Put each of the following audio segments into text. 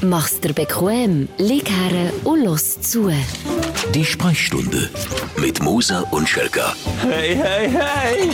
Mach's dir bequem, lieg her und los zu. Die Sprechstunde mit Musa und Schelka. Hey, hey, hey!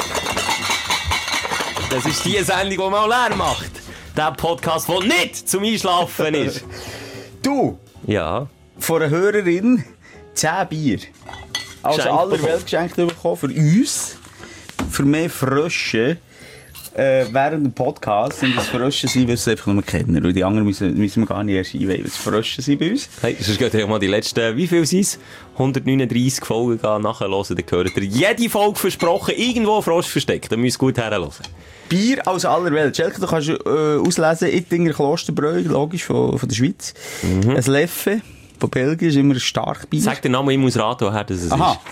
Das ist die Sendung, die man auch Lärm macht. Der Podcast, der nicht zum Einschlafen ist. Du, Ja. von einer Hörerin 10 Bier. Aus Geschenkt aller bekommen. Welt geschenkt bekommen. Für uns, für mehr Frösche. Während dem Podcast sind das Frösche sein, weil sie es einfach nur kennen. Und die anderen müssen wir gar nicht erst einweihen, weil es Frösche sind bei uns. Hey, sonst geht ihr mal die letzten, wie viel sind es? 139 Folgen nachhören, dann hört ihr jede Folge versprochen, irgendwo ein Frosch versteckt. Dann müsst ihr gut herhören. Bier aus aller Welt. Schelke, du kannst auslesen, Ittinger Klosterbräu, logisch, von der Schweiz. Ein Leffe von Belgien ist immer ein Starkbier. Sag den Namen, ich muss raten, woher das ist. Aha.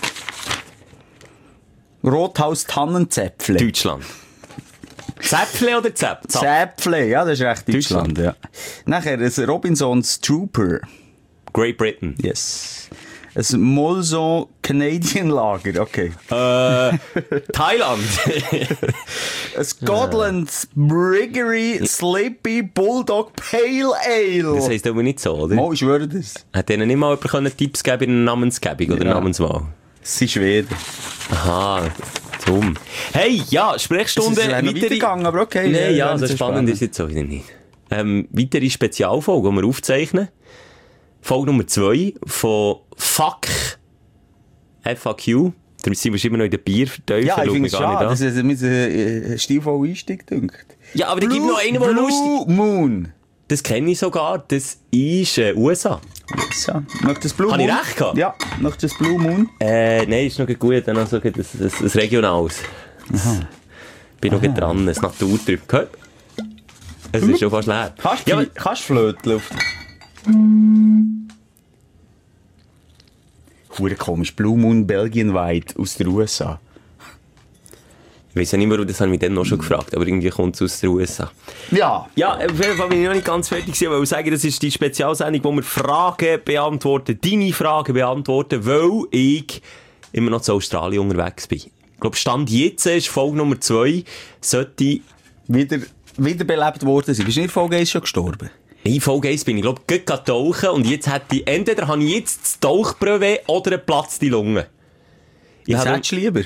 Rothaus Tannenzäpfle. Deutschland. Zäpfle oder Zäpfle? Zäpfle, ja, das ist recht Deutschland. Ja. Nachher ein Robinsons Trooper. Great Britain. Yes. Ein Molson Canadian Lager, okay. Thailand. Ein Scotland Briggery Sleepy Bulldog Pale Ale. Das heisst aber nicht so, oder? Mo, ich schwöre das. Hat denen nicht mal jemand Tipps geben in der Namensgebung oder Ja. Namenswahl? Es sind Schweden. Aha, dumm. Hey, ja, Sprechstunde. Es wäre noch weitergegangen, aber okay. Nein, ja, nicht so spannend ist jetzt sowieso nicht. Weitere Spezialfolge, die wir aufzeichnen. Folge Nummer 2 von FAQ. Da sind wir immer noch in den Bier verteufeln. Ja, ich finde es Schaut mich gar schade. nicht Das ist mit einem stilvollen Einstieg, dünkt. Ja, aber da gibt noch einen, der lustig. Blue Moon. Das kenne ich sogar. Das ist USA. So, möchtest du das Blue Habe ich Moon? recht gehabt? Ja, möchtest du das Blue Moon? Nein, ist noch gut. Dann also ein regionales. Bin noch dran. Ein Naturtrüb. Gehört? Es ist schon fast leer. Kannst Ja, du Flöten auf? Hure komisch. Blue Moon Belgian White aus den USA. ich weiß ja nicht mehr, das habe ich mich dann noch schon gefragt, aber irgendwie kommt es aus den USA. Ja. Ja, auf jeden Fall bin ich noch nicht ganz fertig gewesen, weil ich sagen, das ist die Spezialsendung, wo wir Fragen beantworten, deine Fragen beantworten, weil ich immer noch zu Australien unterwegs bin. Ich glaube, Stand jetzt ist Folge Nummer 2, sollte... Wiederbelebt worden sein. Bist du nicht in Folge 1 schon gestorben? In Folge 1 bin ich, glaube ich, gerade tauchen und jetzt entweder habe ich jetzt das Tauchbrühe oder einen Platz die Lunge. Was hättest du lieber?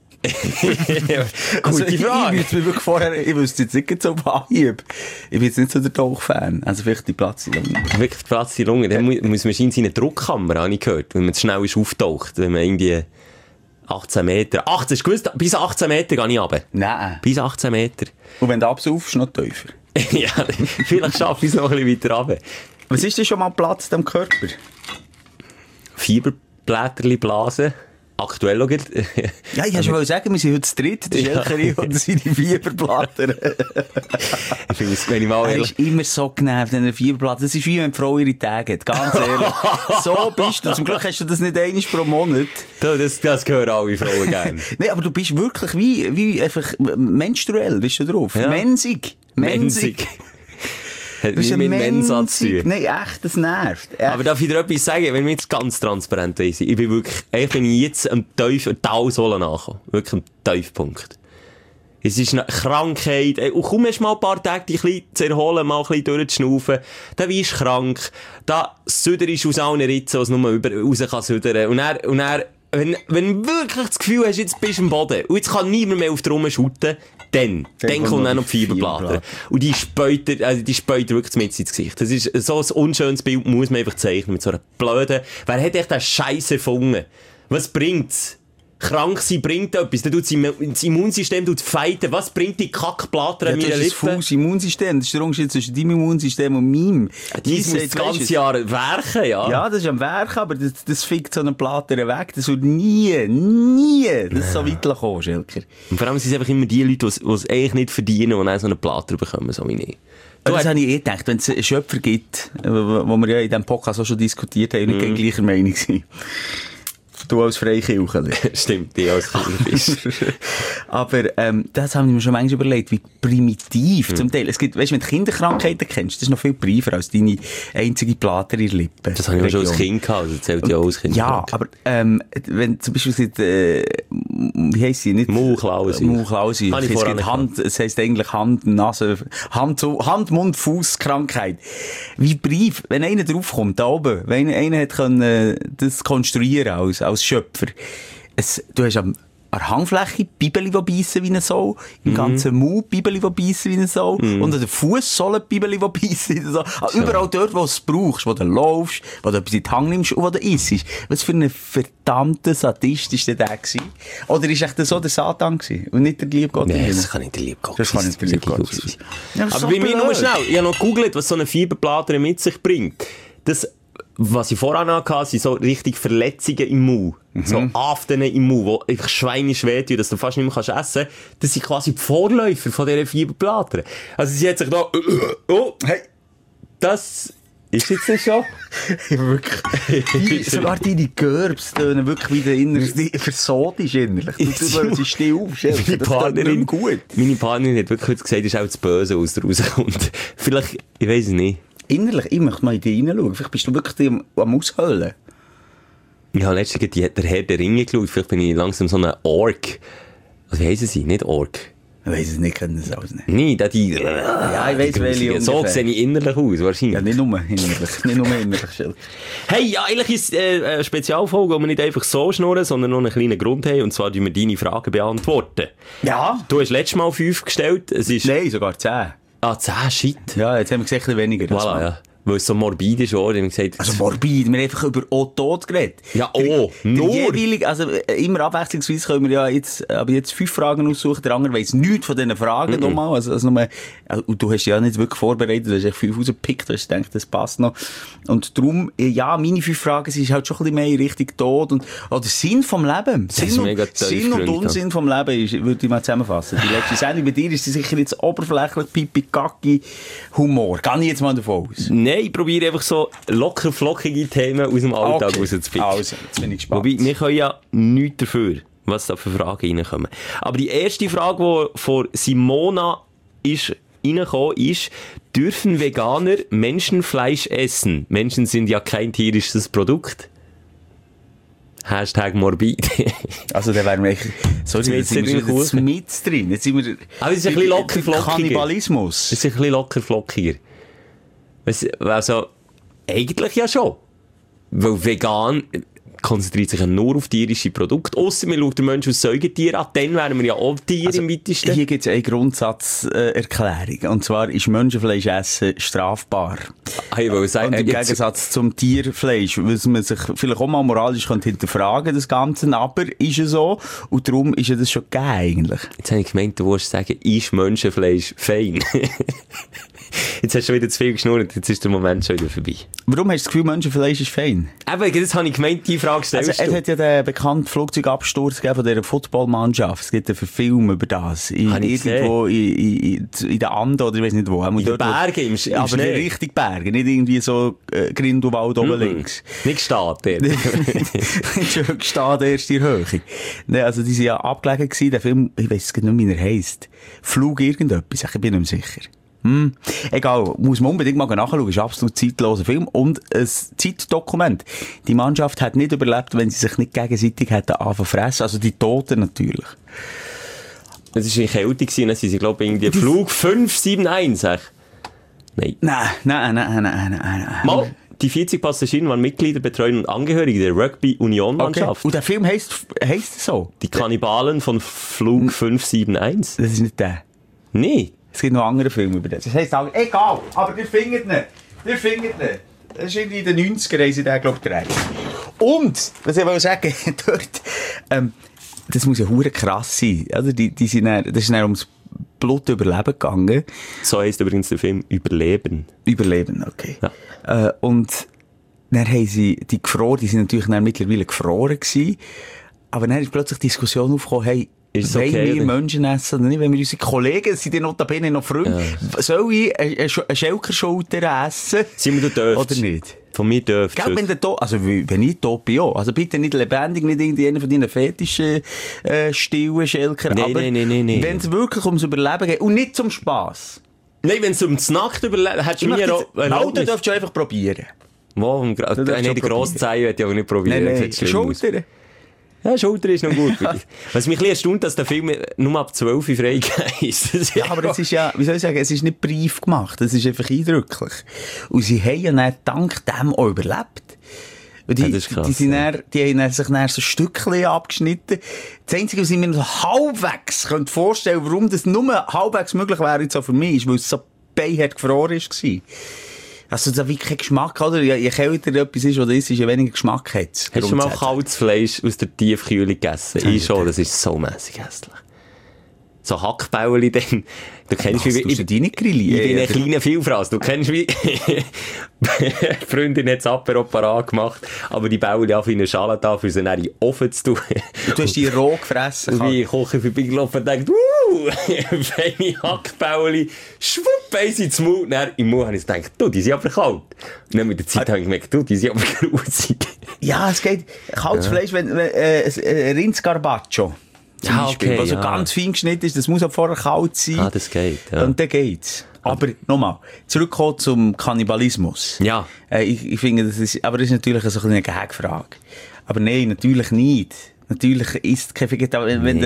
Gute Frage. Ich wüsste jetzt nicht so auf Anhieb. Ich bin jetzt nicht so der Tauchfan. Also vielleicht die Platz in der Lunge. Wirklich Platz die Lunge. Dann muss man wahrscheinlich seine Druckkammer, habe ich gehört, wenn man zu schnell ist auftaucht. Wenn man irgendwie 18 Meter... Hast du gewusst, bis 18 Meter gehe ich runter. Nein. Bis 18 Meter. Und wenn du absaufst, noch tiefer. Ja, vielleicht schaffe ich es noch ein bisschen weiter runter. Was ist denn schon mal Platz in deinem Körper? Fieberblätterli blasen. Aktuell auch. Ja, ich wollte schon sagen, wir sind heute zu dritt. Der Schelkeri und seine Fieberblätter. Ich finde es, wenn ich mal Er ehrlich... ist immer so genervt, wenn er Fieberblätter. Das ist wie wenn die Frau ihre Tage hat. Ganz ehrlich. So bist du. Zum Glück hast du das nicht einmal pro Monat. Das hören alle Frauen gerne. Nein, aber du bist wirklich wie einfach menstruell, bist du drauf? Ja. Mensig. Hat Du bist nicht mit Mensa zu tun. Nein, echt, das nervt. Echt. Aber darf ich dir etwas sagen, wenn wir jetzt ganz transparent sind? Ich bin wirklich, ich bin jetzt am Talsohle nachgekommen. Wirklich am Tiefpunkt. Es ist eine Krankheit. Und komm erst mal ein paar Tage dich ein bisschen zu erholen, mal ein bisschen durchzuschnaufen. Dann wirst du krank. Da süderst du aus allen Ritzen, was nur raus kann südern. Und dann, wenn du wirklich das Gefühl hast, jetzt bist du am Boden und jetzt kann niemand mehr auf dir rumschuten, dann kommt dann noch die Fieberblätter. Und die späuten wirklich mit ins Gesicht. Das ist so ein unschönes Bild, muss man einfach zeichnen, mit so einer blöden... Wer hat echt den Scheiß erfunden? Was bringt's? Krank sein bringt etwas. Dann tut das Immunsystem fighten. Was bringt die Kackblätter an Ja, meinen das ist ein Lippen? falsches Immunsystem. Das ist der Unterschied zwischen deinem Immunsystem und meinem. Dies muss das ganze Jahr werken, ja. Ja, das ist am Werk, aber das fickt so einen Platter weg. Das wird nie das so weit kommen, Schelker. Und vor allem sind es einfach immer die Leute, die es eigentlich nicht verdienen und dann so einen Platter bekommen, so wie ich. Das habe ich gedacht, wenn es einen Schöpfer gibt, wo wir ja in diesem Podcast auch schon diskutiert haben, und nicht gleicher Meinung sind. Du als Freikirchler. Stimmt, die als Kinderfisch. Aber das habe ich mir schon manchmal überlegt, wie primitiv zum Teil. Es gibt, weißt du, wenn du Kinderkrankheiten kennst, das ist noch viel briefer als deine einzige Plater in der Lippe. Das habe ich auch schon als Kind gehabt, das zählt ja auch als Kind. Ja, aber wenn zum Beispiel wie heisst sie? Nicht Mauklause. Mauklause. Habe ich Es vorher gibt es heisst eigentlich Hand, Mund, Fußkrankheit. Wie Brief, wenn einer draufkommt, da oben, wenn einer hat können, das konstruieren als Schöpfer. Du hast an der Hangfläche Bibeli, die beißen wie ein Sau, im ganzen Mund Bibeli, die beißen wie ein Sau, und an der Fußsohle Bibeli, die beißen wie ein Sau. Also überall dort, wo du es brauchst, wo du laufst, wo du etwas in die Hand nimmst und wo du isst. Was für ein verdammter Sadist ist der gewesen? Oder ist echt so der Satan gewesen und nicht der liebe Gott? Nein, das kann nicht der liebe Gott sein. Das kann nicht der liebe Gott sein. Ja, aber so bei mir nur blöd. schnell, ich habe noch gegoogelt, was so eine Fieberplatte mit sich bringt. Das, was ich vorher noch hatte, sind so richtig Verletzungen im Mund. So Aften im Mund, die einfach schweinisch wehtun, dass du fast nicht mehr essen kannst. Das sind quasi die Vorläufer von dieser Fieberplatte. Also sie hat sich da, oh, hey, das ist jetzt nicht schon. Wirklich. Sogar deine Gerbs tönen wirklich wieder innerlich versodisch innerlich. Du löst still auf, Chef. Meine Das tut Partnerin, nicht gut. meine Partnerin hat wirklich gesagt, das ist auch das Böse, was da rauskommt. Vielleicht, ich weiss es nicht. Innerlich, ich möchte mal in dich hineinschauen. Vielleicht bist du wirklich am Aushöhlen. Ich habe letztens der Herr der Ringe geschaut. Vielleicht bin ich langsam so ein Ork. Also, wie heissen sie? Nicht Ork. Ich weiss es nicht, können das alles nicht. Nein, die... Ja, ich weiss, welche so ungefähr. sehe ich innerlich aus, wahrscheinlich. Ja, nicht nur innerlich. Nicht nur innerlich, Schild. Hey, ja, eigentlich ist es eine Spezialfolge, wo wir nicht einfach so schnurren, sondern noch einen kleinen Grund haben. Und zwar, wie wir deine Fragen beantworten. Ja. Du hast letztes Mal 5 gestellt. Es ist... Nein, sogar 10. Ah, 10, shit. Ja, jetzt haben wir gesagt, ein bisschen weniger. Voilà, ja. Weil es so morbid ist, oder? Ich habe gesagt, Also morbid, wir haben einfach über Tod geredet. Ja, nur. Jeweilig, also immer abwechslungsweise können wir ja jetzt 5 Fragen aussuchen, der andere weiss nichts von diesen Fragen nochmal. Also nur, und du hast ja nicht wirklich vorbereitet, du hast echt 5 rausgepickt, du hast gedacht, das passt noch. Und darum, ja, meine 5 Fragen sind halt schon ein bisschen mehr in Richtung Tod oder Sinn vom Leben. Sinn und Unsinn vom Leben ist, würde ich mal zusammenfassen. Die letzte Sendung bei dir ist sicher jetzt oberflächlich Pipi-Kacki-Humor. Gehe ich jetzt mal davon aus. Nein, ich probiere einfach so locker flockige Themen aus dem Alltag rauszupicken. Also, jetzt bin ich gespannt. Wobei, wir können ja nichts dafür, was da für Fragen reinkommen. Aber die erste Frage, die von Simona reingekommen ist, dürfen Veganer Menschenfleisch essen? Menschen sind ja kein tierisches Produkt. #morbid. Also, da wären wir echt, sorry, jetzt sind wir jetzt mit drin. Jetzt sind wir, aber es ist ein bisschen locker flockiger. Kannibalismus. Es ist ein bisschen locker flockiger. Also, eigentlich ja schon. Weil vegan konzentriert sich ja nur auf tierische Produkte. Ausser wir schauen den Menschen als Säugetier an, dann wären wir ja auch Tiere im weitesten. Hier gibt es eine Grundsatzerklärung. Und zwar ist Menschenfleisch essen strafbar. Ich will sagen, und im Gegensatz zum Tierfleisch, was man sich vielleicht auch mal moralisch hinterfragen das Ganze, aber ist es so. Und darum ist ja das schon gegeben eigentlich. Jetzt habe ich gemeint, du wolltest sagen, ist Menschenfleisch fein? Jetzt hast du schon wieder zu viel geschnurrt, jetzt ist der Moment schon wieder vorbei. Warum hast du das Gefühl, Menschenfleisch ist fein? Eben, das habe ich gemeint, die Frage stellst also, es hat ja den bekannten Flugzeugabsturz gegeben von dieser Footballmannschaft. Es gibt einen Film über das. Irgendwo in den Anden oder ich weiß nicht wo. In den Bergen, im Schnee. Aber nicht richtig Berge, nicht irgendwie so Grindelwald oben links. Nicht gestanden. Nicht schön gestanden, erst in der Höhe. Nee, also die sind ja abgelegen gewesen, der Film, ich weiss nicht mehr, wie er heisst. Flug irgendetwas, ich bin nicht mehr sicher. Egal, muss man unbedingt mal nachschauen, ist ein absolut zeitloser Film und ein Zeitdokument. Die Mannschaft hat nicht überlebt, wenn sie sich nicht gegenseitig hätten angefangen fressen, also die Toten natürlich. Das war in Kälte gewesen, dann sind sie, glaube ich, irgendwie Flug 571, Nein. Nein. Mal, die 40 Passagiere waren Mitglieder, Betreuer und Angehörige der Rugby-Union-Mannschaft. Okay. Und der Film heisst so? Die Kannibalen von Flug 571. Das ist nicht der. Nee. Es gibt noch andere Filme über das. Das heisst auch, egal, aber ihr findet nicht. Das ist irgendwie in den 90er haben sie den, glaube ich, gedreht. Und, was ich will sagen, dort, das muss ja hure krass sein. Also, die sind dann, das ist dann ums Blutüberleben gegangen. So heisst übrigens der Film Überleben. Überleben, okay. Ja. Und dann haben sie die gefroren, die sind natürlich dann mittlerweile gefroren gewesen. Aber dann ist plötzlich die Diskussion aufgekommen, hey, wollen wir Menschen essen oder nicht? Wenn wir unsere Kollegen, sind die notabene noch Freunde, soll ich eine Schelkerschulter essen? Sind wir da oder nicht? Von mir dürft ihr. Wenn ich tot bin, ja. Also bitte nicht lebendig, nicht irgendeiner von deinen fetischen, stillen Schelker. Nein. Wenn es wirklich ums Überleben geht und nicht zum Spass. Nein, wenn es ums Nachtüberleben geht, hättest du mir auch... Dann dürft ihr einfach probieren. Die grosse Zeile hätte ich aber nicht probieren. Nein, Schulter. Ja, Schulter ist noch gut. Was mich ein bisschen erstaunt, dass der Film nur ab 12 Uhr freigegeben ist. Ja, aber es ist ja, wie soll ich sagen, es ist nicht brief gemacht, es ist einfach eindrücklich. Und sie haben ja dann dank dem auch überlebt. Und das ist krass, die haben sich dann so Stückchen abgeschnitten. Das Einzige, was ich mir so halbwegs vorstellen könnte, warum das nur halbwegs möglich wäre jetzt auch für mich, ist, weil es so beinhart gefroren war. Also, da wie kein Geschmack, oder? Je kälter etwas ist, oder ist, je weniger Geschmack hat es. Hast du mal kaltes Fleisch aus der Tiefkühle gegessen? Ich schon, das ist so mässig hässlich. So Hackbäuerli dann. Du kennst wie... Ich bin nicht grilliert. Ich bin ein kleiner Vielfraß. Du kennst wie... Die Freundin hat das Apero parat gemacht, aber die Bäuerli auf in eine Schale da, für sie dann in den Ofen zu tun. Du hast die roh gefressen. Und ich koche vorbeigelaufen und denke, feine Hackbäuerli, schwupp, eins ins Mund. Dann im Mund habe ich gedacht, du, die sind aber kalt. Und dann mit der Zeit habe ich gemerkt, du, die sind aber grusig. Ja, es geht. Kaltes Fleisch, wenn Rindscarpaccio. Ja, okay, was so ganz fein geschnitten ist, das muss auch vorher kalt sein. Ah, das geht, ja. Und dann geht's. Aber, nochmal, zurückkommen zum Kannibalismus. Ja. Ich finde, das ist natürlich so eine Gagfrage. Aber nein, natürlich nicht. Natürlich ist kein Vegetarier, wenn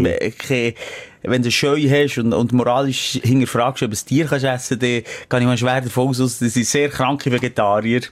du Scheu hast und moralisch hinterfragst, ob du ein Tier kannst essen, dann kann ich mal schwer davon aus, dass sie sehr kranke Vegetarier,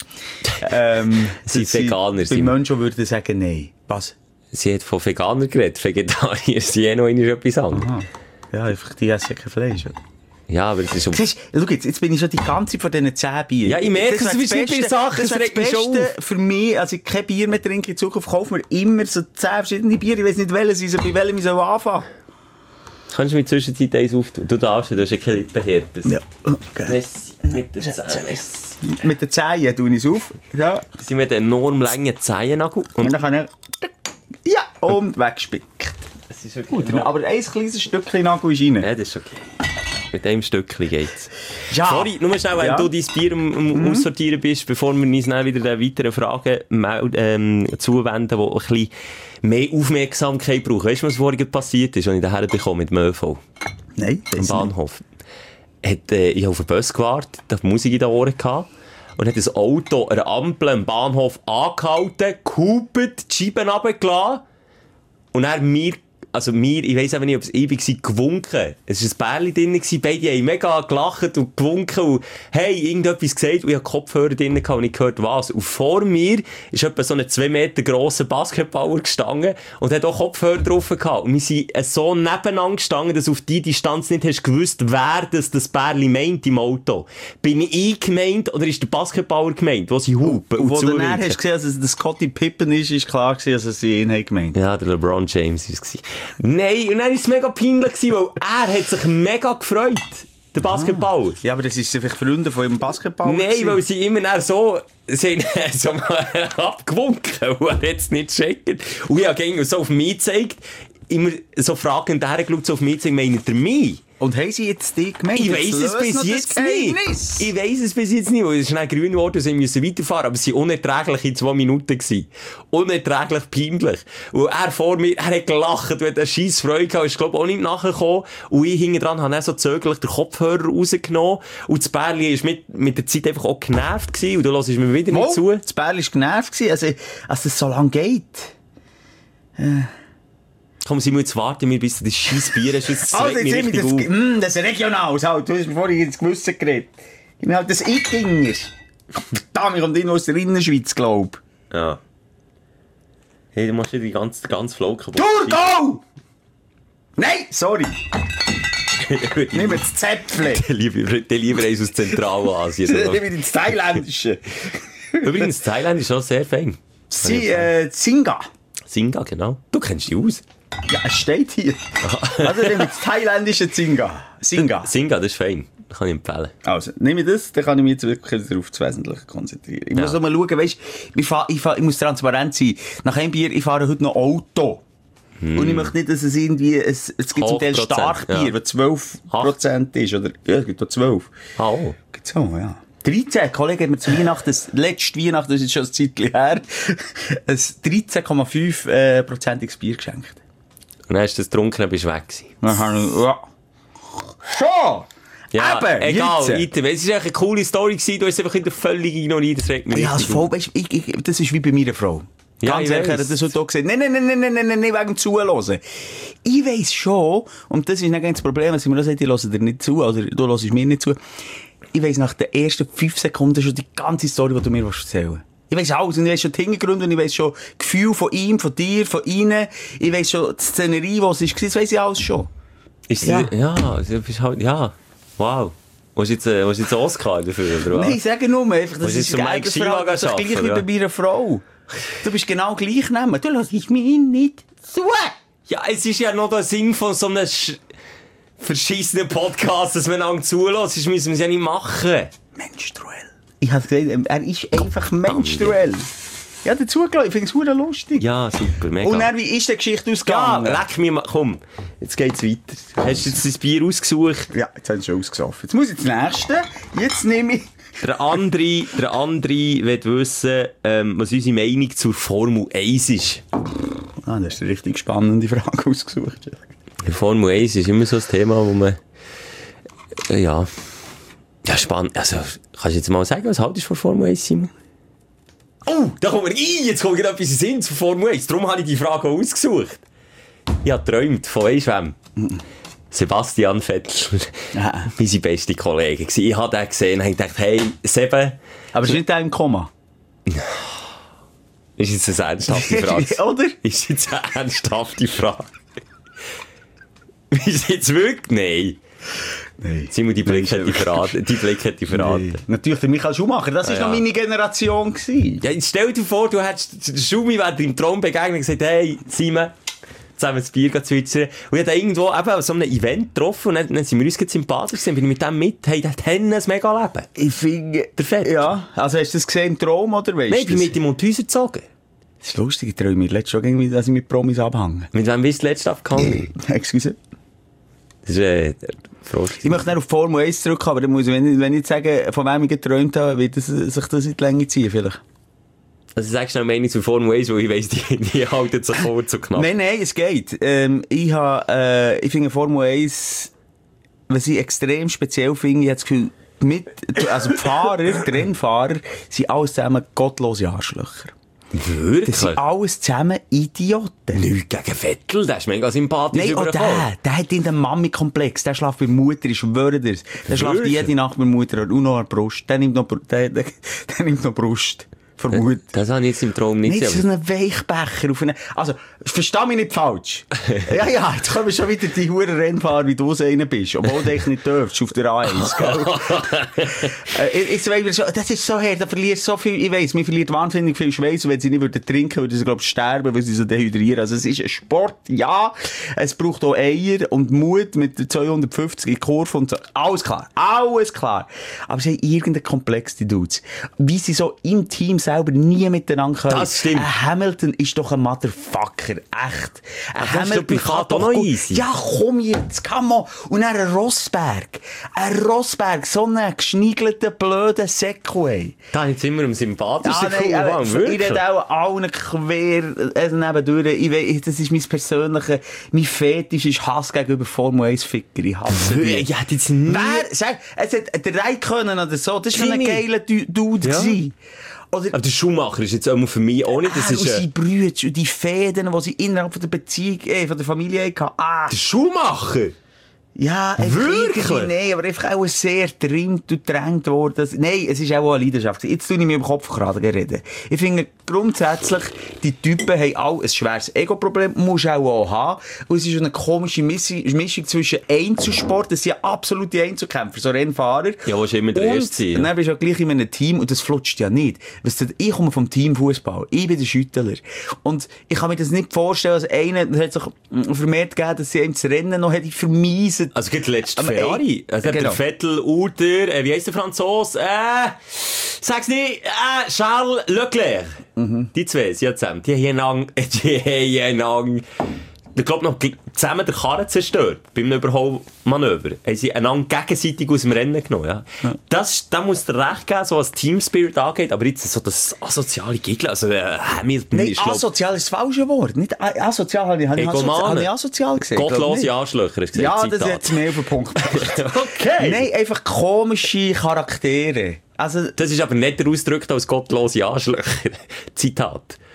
sie Veganer sind. Bei Menschen würden sagen, nein. Was? Sie hat von Veganer geredet. Vegetarier sind noch etwas anderes. Aha. Ja, einfach, die essen kein Fleisch. Oder? Ja, aber es ist schon... Schau jetzt bin ich schon die ganze Zeit von diesen 10 Bier. Ja, ich merke, es ist bei Sachen, das regt mich schon auf. Für mich, also ich kein Bier mehr trinke in Zukunft, kaufe mir immer so 10 verschiedene Bier. Ich weiss nicht, welches, bei welchem ich soll anfangen. Kannst du mir in der Zwischenzeit eins auftun? Du darfst, du hast ja keine Lippenherpes. Ja, okay. Mit der Zähne. Mit den Zehen tue ich es auf. Ja. Das sind mit enorm langen Zehennagel. Und dann kann ich... Ja, und wegspickt. Das ist okay. Gut, aber ein kleines Stückchen Nagel ist rein. Ja, das ist okay. Mit einem Stückchen geht's. Ja. Sorry, nur schnell, wenn du dein Bier aussortieren bist, bevor wir uns dann wieder den weiteren Fragen zuwenden, die ein bisschen mehr Aufmerksamkeit brauchen. Weißt du, was vorhin passiert ist, als ich daher bekomme mit dem ÖV? Nein, am Bahnhof. Ich habe auf den Bus gewartet, da Musik in den Ohren gehabt. Und hat das Auto an der Ampel am Bahnhof angehalten, gehupet, die Scheiben runtergelassen. Und dann ich weiss eben nicht, ob es ewig war, gewunken. Es war ein Bärli drin, beide haben mega gelacht und gewunken und hey, irgendetwas gesagt und ich hatte Kopfhörer drin und ich gehört was. Und vor mir ist etwa so ein 2 Meter grosser Basketballer gestanden und hat auch Kopfhörer drauf gehabt. Und wir sind so nebeneinander gestanden, dass du auf die Distanz nicht hast gewusst, wer das Bärli meint im Auto. Bin ich gemeint oder ist der Basketballer gemeint, wo sie hupen und wo du dann hast gesehen, dass es der Scottie Pippen ist klar gewesen, dass es sie ihn haben gemeint. Ja, der LeBron James war es. Nein, und dann war es mega peinlich, weil er hat sich mega gefreut, der Basketballer. Ja, aber das ist vielleicht Freunde von ihrem Basketballer. Nein, weil sie immer sie so mal abgewunken und er hat es nicht gecheckt. Und ich habe so auf mich gezeigt, immer so fragend hergeschaut, so auf mich gezeigt, meint er mich? Und haben sie jetzt die gemeint? Ich weiss es bis jetzt nicht. Ich weiss es bis jetzt nicht, weil es ist schnell grün geworden und sie müssen weiterfahren. Aber es waren unerträgliche 2 Minuten gewesen. Unerträglich peinlich. Und er vor mir, er hat gelacht, weil er scheisse Freude hatte, ist, glaube ich, auch nicht nachgekommen. Und ich hinten dran habe dann so zögerlich den Kopfhörer rausgenommen. Und das Bärli war mit der Zeit einfach auch genervt gewesen. Und du hörst mir wieder nicht zu. Das Bärli war genervt gewesen, als es so lange geht. Komm, sie müssen jetzt warten, bis du das scheiß Bier hast. Das das ist regional. Halt. Du hast mir vorhin ins Gewissen geredet. Ich bin halt das Eidinger. Da, wir kommen in aus der Innerschweiz, glaube ich. Ja. Hey, du machst ja die ganze Flow kaputt. Go! Nein, sorry. Nimm das Zäpfle. Der lieber eins aus Zentralasien. Nimm das Thailändische. Übrigens, Thailand ist auch sehr fein. Singa. Singa, genau. Du kennst die aus. Ja, es steht hier. Also nimm das thailändische Singa. Singa, das ist fein. Das kann ich empfehlen. Also, nehme ich das, dann kann ich mich jetzt wirklich auf das Wesentliche konzentrieren. Ich muss auch mal schauen, weißt, ich muss transparent sein. Nach einem Bier, ich fahre heute noch Auto. Und ich möchte nicht, dass es irgendwie, es gibt zum Teil Starkbier, das 12% ist, oder, ja, es gibt auch 12. Oh. Gibt's auch, ja. 13, Kollege hat mir zu Weihnachten, letzte Weihnachten, das ist schon ein Zeitchen her, ein 13,5%iges Bier geschenkt. Und dann hast du das getrunken und bist weg gewesen. Ja. Schon! Ja, eben, egal, weiter. Es war eine coole Story gewesen, du hast einfach völlig ignoriert, das regt mich ja, richtig voll, weißt, das ist wie bei meiner Frau. Ja, Ganz ich ehrlich, er weiss. hat das heute auch gesagt. Nein, wegen dem Zuhören. Ich weiss schon, und das ist nicht das Problem, dass ich mir das sagt, ich höre dir nicht zu, oder du hörst mir nicht zu. Ich weiss nach den ersten 5 Sekunden schon die ganze Story, die du mir erzählen willst. Ich weiss alles, und ich weiss schon die Hintergründe, und ich weiss schon das Gefühl von ihm, von dir, von ihnen. Ich weiss schon die Szenerie, was es war, das weiss ich alles schon. Ist Ja. du bist halt, ja, wow. Willst du jetzt einen Oscar dafür, oder was? Nein, sag nur einfach, das Was ist ist zum Mike Schima das ist gleich wie arbeiten, bei meiner Frau. Du bist genau gleich nehmen. Du lässt mich nicht zu. Ja, es ist ja noch der Sinn von so einem verschissenen Podcast, dass man lang zulässt. Das müssen wir es ja nicht machen. Menstruell. Ich habe gesagt, er ist einfach menstruell. Ja, dazugelassen. Ich finde es verdammt lustig. Ja, super, mega. Und dann, wie ist die Geschichte ja, ausgegangen? leck mich mal, komm, jetzt geht's weiter. Hast du jetzt das Bier ausgesucht? Ja, jetzt haben sie schon ausgesoffen. Jetzt muss ich das nächste. Jetzt nehme ich... Der andere will wissen, was unsere Meinung zur Formel 1 ist. Ah, das ist eine richtig spannende Frage ausgesucht. Die Formel 1 ist immer so ein Thema, wo man, ja, spannend. Also, kannst du jetzt mal sagen, was haltest du von Formel 1, Simon? Oh, da kommen wir rein, jetzt kommt gerade etwas in den Sinn zu Formel 1. Darum habe ich die Frage auch ausgesucht. Ich habe geträumt von, weisst du wem? Sebastian Vettel. Ja. Meine beste Kollege. Ich habe den gesehen und habe gedacht, hey, Seben. Aber ist nicht der im Komma? Ist jetzt eine ernsthafte Frage? Oder? Ist jetzt eine ernsthafte Frage? Ist jetzt wirklich? Nein. Simon, die Blick hat die verraten. Nee. Natürlich, der Michael Schumacher, das war noch meine Generation gewesen. Ja, jetzt stell dir vor, du hättest den Schumi während im Traum begegnet und gesagt, hey, Simon, zusammen das Bier zwitschern. Und ich habe irgendwo eben an so einem Event getroffen und dann sind wir uns sympathisch gewesen, bin ich mit dem mit, hey, der hat ein mega Leben. Ich finde... Der Fett. Ja, also hast du das gesehen im Traum, oder weißt du? Nein, ich bin mit ihm um die Häuser gezogen. Das ist lustig, ich träume mir letztes schon irgendwie, dass ich mit Promis abhänge. Mit wem bist du letztes abgehangen? Excuse. Das ist der Frost. Ich möchte nicht auf Formel 1 zurückkommen, aber dann muss ich, wenn ich jetzt sage, von wem ich geträumt habe, wird sich das in die Länge ziehen, vielleicht. Also sagst du noch eine Meinung zur Formel 1, weil ich weiss, die halten sich kurz und knapp. Nein, es geht. Ich finde Formel 1, was ich extrem speziell finde, ich habe das Gefühl, die Fahrer, die Rennfahrer, sind alles zusammen gottlose Arschlöcher. Wirklich? Das sind alles zusammen Idioten. Nichts gegen Vettel, der ist mega sympathisch Nein, auch der hat in den Mami-Komplex, der schläft bei der Mutter, ich schwöre dir's. Der schläft jede Nacht bei der Mutter und noch an der Brust. Der nimmt noch Brust. Vermutlich. Das habe ich jetzt im Traum nicht Nicht gesehen. so einen Weichbecher auf einen... Also, versteh mich nicht falsch. ja, jetzt kommen schon wieder die huren Rennfahrer, wie du so einer bist. Obwohl du eigentlich nicht darfst, auf der A1, gell? Das ist so her, da verlierst so viel, ich weiss, man verliert wahnsinnig viel Schweiß, und wenn sie nicht würden trinken, würden sie, glaub ich, sterben, weil sie so dehydrieren. Also, es ist ein Sport, ja. Es braucht auch Eier und Mut mit 250 in Kurve und so. Alles klar. Aber sie haben irgendeinen Komplex, die Dudes. Wie sie so im Team selber nie miteinander können. Das stimmt. Ein Hamilton ist doch ein Motherfucker. Echt. Ein das ist doch privat auch noch easy. Ja, komm jetzt, come on. Und dann ein Rosberg, so einen geschniegelten, blöden Segway. Da habe ich jetzt immer am sympathischsten Ja, gefunden. ich rede auch allen quer nebendurch. Ich weiss, das ist mein Fetisch ist Hass gegenüber Formel 1 Ficker. Ich hasse die. Ja, die sind Es hat der Räikkönen oder so, das war ein Kimi. geiler Dude. Ja. Gewesen. Oder Aber der Schumacher ist jetzt auch für mich auch nicht. Das und ist, seine Brüder und die Fäden, die sie innerhalb von der Beziehung, von der Familie hatten. der Schumacher? Ja, Wirklich? Nein, aber einfach auch sehr trimmt und drängt worden. Nein, es ist auch eine Leidenschaft. Jetzt tue ich mir im Kopf gerade reden. Ich finde grundsätzlich, die Typen haben auch ein schweres Ego-Problem, muss auch haben. Und es ist eine komische Mischung zwischen Einzelsport, das sind ja absolute Einzelkämpfer, so Rennfahrer. Ja, willst du immer der Erste sein. Und dann bist du auch gleich in einem Team und das flutscht ja nicht. Ich komme vom Team Fußball. Ich bin der Schüttler. Und ich kann mir das nicht vorstellen, dass einer, das hat sich vermehrt gegeben, dass sie ihm das Rennen noch hätte vermiesen. Also geht letzte Aber Ferrari. Also genau. der Vettel oder wie heisst der Franzose? Sag's nicht, Charles Leclerc. Die zwei, sie zusammen. Die haben einander, ich glaube noch zusammen den Karren zerstört. Beim Überholmanöver. Haben sie einander gegenseitig aus dem Rennen genommen, ja. Da muss dir recht geben, so was Teamspirit angeht, aber jetzt so das asoziale Gegner, also Hamilton Nein, ist, glaub, asozial ist das falsche Wort. Nicht asozial habe ich asozial gesehen. gottlose Arschlöcher, hast du Ja, gesagt, das Zitat. hat es mehr auf den Punkt gebracht. Okay. Nein, einfach komische Charaktere. Also, Das ist aber netter ausgedrückt als gottlose Arschlöcher. Zitat.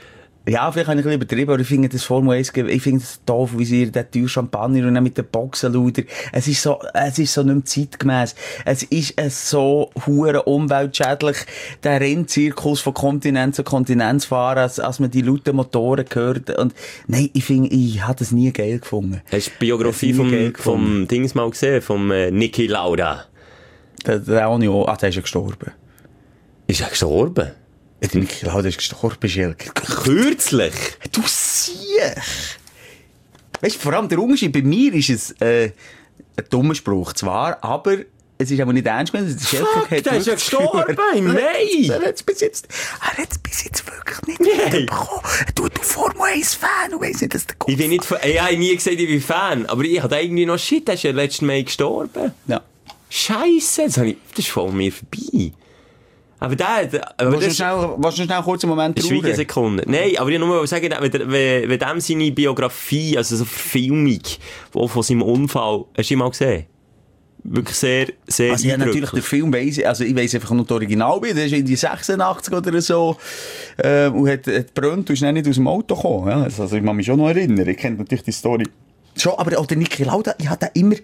Ja, vielleicht habe ich ein bisschen übertrieben, aber ich finde das Formel 1, ich finde das doof, wie sie den teuren Champagner und dann mit den Boxenluder. Es ist so nicht mehr zeitgemäss. Es ist so hure umweltschädlich, der Rennzirkus von Kontinent zu Kontinent zu fahren, als man die lauten Motoren hört. Und, nein, ich habe das nie geil gefunden. Hast du die Biografie vom Dings mal gesehen? Vom Niki Lauda? Der auch nicht, der ist ja gestorben. Ist er gestorben? Der Niki Lauda ist gestorben, Schilker. Kürzlich? Du Siech! Weißt du, vor allem der Unterschied, bei mir ist es ein dummer Spruch zwar, aber es ist aber nicht ernst gemeint. Der ist ja gestorben im Mai! Er hat es bis jetzt wirklich nicht bekommen. Du Formel 1-Fan, du weißt nicht, dass der Ich bin nicht Fan. Ich habe nie gesagt, ich bin Fan, aber ich hatte irgendwie noch Shit, der ist ja letzten Mai gestorben. Ja. Scheisse, das ist von mir vorbei. Aber Willst du schnell kurz einen Moment trauern? Schweigesekunde. Nein, aber ich nur mal sagen, wenn dem seine Biografie, also so Verfilmung von seinem Unfall, hast du ihn mal gesehen? Wirklich sehr, sehr also ja, natürlich, der Film weiss, also ich weiss einfach nur das Original, der ist in die 86 oder so, und hat gebrannt und ist nicht aus dem Auto gekommen. Ja? Also ich kann mich schon noch erinnern, ich kenne natürlich die Story. Schon, aber auch der Niki Lauda, ich hatte immer,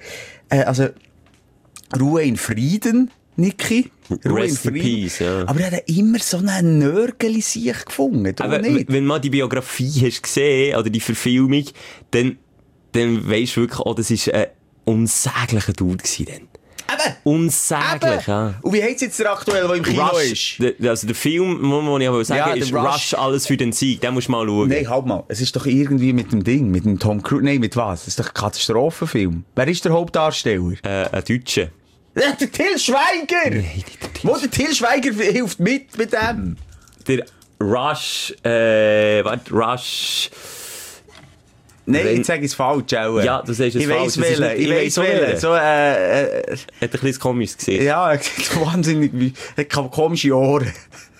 Ruhe in Frieden, Niki. Ruhe in Frieden. Peace, ja. Aber er hat immer so einen Nörgeli sich gefunden, aber nicht? Wenn man die Biografie hast gesehen, oder die Verfilmung, dann weisst du wirklich, das ist ein unsäglicher Dude gewesen dann. Eben! Unsäglich, ja. Und wie heisst jetzt der aktuell, der im Kino ist? Also der Film, muss ich aber sagen, ist Rush, alles für den Sieg. Den musst du mal schauen. Nein, halt mal. Es ist doch irgendwie mit dem Ding, mit dem Tom Cruise. Nein, mit was? Das ist doch ein Katastrophenfilm. Wer ist der Hauptdarsteller? Ein Deutscher. Der Til Schweiger! Nein, nicht der Til. Wo der Til Schweiger hilft mit dem? Der Rush, Rush... Nein, jetzt sage ich es falsch, auch. Ja, du sagst es falsch. Ich weiss welchen. So, hat ein bisschen komisches Gesicht. Ja, wahnsinnig, hat komische Ohren.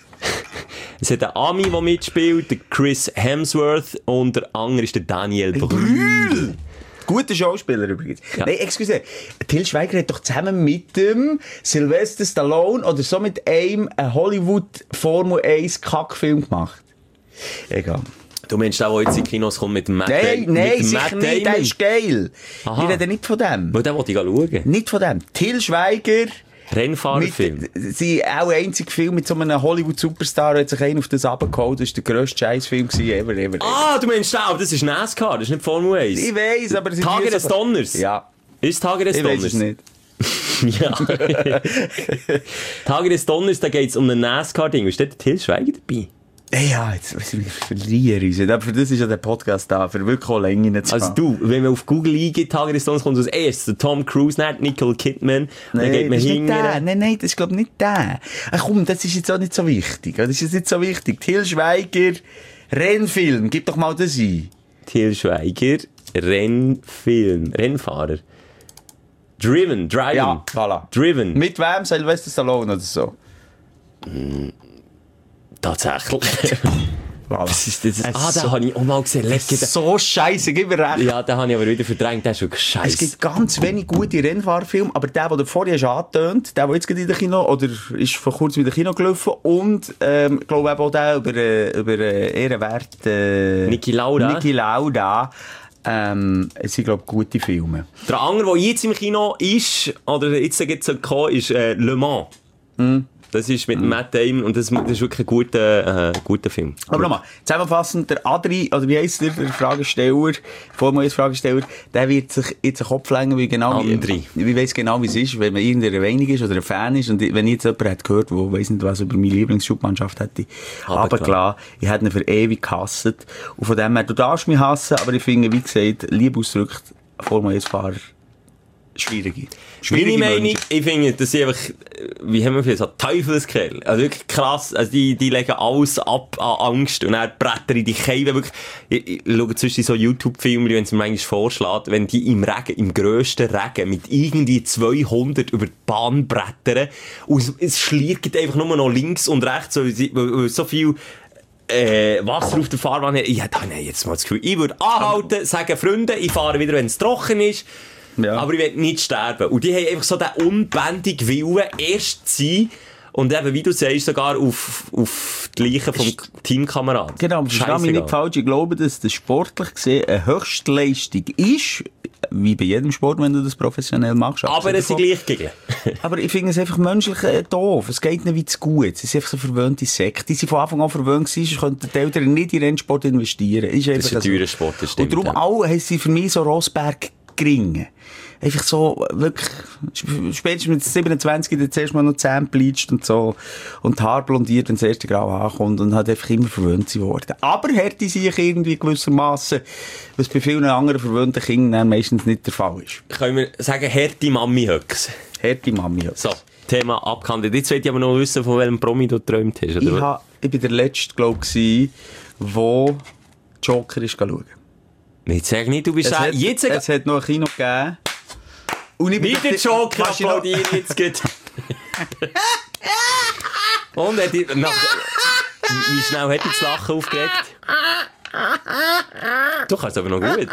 Es hat einen Ami, der mitspielt, der Chris Hemsworth, und der andere ist der Daniel Brühl. Guter Schauspieler übrigens. Ja. Nein, excuse. Til Schweiger hat doch zusammen mit dem Sylvester Stallone oder so mit einem Hollywood Formel 1 Kackfilm gemacht. Egal. Du meinst auch, der jetzt in Kinos kommt mit dem Matt Damon? Nein, sicher nicht, der ist geil. Aha. Ich rede nicht von dem. Weil den wollte ich schauen. Nicht von dem. Til Schweiger... Rennfahrerfilm. Sie auch ein einziger Film mit so einem Hollywood-Superstar, hat sich einen auf das runtergeholt. Das war der grösste Scheißfilm ever. Ah, du meinst auch, das ist NASCAR, das ist nicht Formel 1. Ich weiss, aber... Tage des Donners? Ja. Ist Tage des Donners? Ich weiss es nicht. Ja. Tage des Donners, da geht es um ein NASCAR-Ding. Ist dort der Til Schweiger dabei? Ja, jetzt verlieren uns. Aber für das ist ja der Podcast da, für wirklich auch Länge zu haben. Also du, wenn man auf Google eingibt, Tage des Donners, kommt als erstes der Tom Cruise, nicht Nicole Kidman. Nein, dann geht man das ist nicht der. Nein, das ist glaube ich nicht der. Ach komm, das ist jetzt auch nicht so wichtig. Das ist jetzt nicht so wichtig. Til Schweiger, Rennfilm, gib doch mal das ein. Til Schweiger, Rennfilm, Rennfahrer. Driving. Ja, voilà. Driven. Mit wem? Sylvester Stallone oder so? Tatsächlich. Was ist das? Den habe ich auch mal gesehen. So scheisse, gib mir recht. Ja, den habe ich aber wieder verdrängt. Der ist wirklich scheisse. Es gibt ganz wenig gute Rennfahrfilme, aber der du vorher schon angetönt, der jetzt gerade in der Kino, oder ist vor kurzem in der Kino gelaufen, und, ich glaube auch der über ehrenwert, Niki Lauda. Es sind, glaube ich, gute Filme. Der andere, der jetzt im Kino ist, oder jetzt kommen, ist Le Mans. Das ist mit Matt Damon, und das ist wirklich ein guter Film. Aber nochmal, zusammenfassend, der Adri, oder wie heisst der Fragesteller, Formel 1 Fragesteller, der wird sich jetzt den Kopf längen, wie weiss genau, wie es ist, wenn man irgendeiner Meinung ist oder ein Fan ist, und wenn jetzt jemand hat gehört, der weiss nicht was über meine Lieblingsschubmannschaft hätte, aber klar, ich hätte ihn für ewig gehasst. Und von dem her, du darfst mich hassen, aber ich finde, wie gesagt, lieb ausgedrückt, Formel 1-Fahrer, schwierige Meine Meinung, Menschen. ich finde, dass sie einfach, wie haben wir gesagt, Teufelskerl. Also wirklich krass. Also die legen alles ab an Angst. Und dann brettern in die Keive wirklich. Ich schaue zwischen so YouTube-Filme, wenn es mir manchmal vorschlägt, wenn die im Regen, im grössten Regen, mit irgendwie 200 über die Bahn brettern. Und es schliert einfach nur noch links und rechts, weil so viel Wasser auf der Fahrbahn hat. Ich habe jetzt mal das Gefühl, ich würde anhalten, sagen, Freunde, ich fahre wieder, wenn es trocken ist. Ja. Aber ich will nicht sterben. Und die haben einfach so den unbändigen Willen, erst zu sein Und eben, wie du sagst, sogar auf die Leichen vom Teamkameraden. Genau, aber verstehe mich nicht falsch. Ich glaube, dass das sportlich gesehen eine Höchstleistung ist, wie bei jedem Sport, wenn du das professionell machst. Aber es sind gleich gegen. Aber ich finde es einfach menschlich doof. Es geht nicht wie zu gut. Es sind einfach so verwöhnte Sekten. Die sind von Anfang an verwöhnt gewesen, sonst könnten die Eltern nicht in Rennsport investieren. Das ist ein teurer Sport, das stimmt. Und darum auch haben sie für mich so Rosberg geringen. Einfach so, wirklich, spätestens mit 27 dann zuerst mal noch Zähne bleacht und so, und die Haare blondiert, wenn das erste Grau ankommt, und hat einfach immer verwöhnt worden. Aber Härte sich irgendwie gewissermaßen, was bei vielen anderen verwöhnten Kindern meistens nicht der Fall ist. Können wir sagen, Härte Mami-Höcks? Härte Mami-Höcks. So, Thema abgehandelt. Jetzt will ich aber noch wissen, von welchem Promi du geträumt hast, oder? Ich bin der Letzte, glaube ich, der Joker ist schauen. Jetzt sag nicht, du bist es hat noch ein Kino gegeben. Und ich nicht den Joker applaudieren jetzt gut. Und wie schnell hat das Lachen aufgeregt? Du kannst aber noch gut.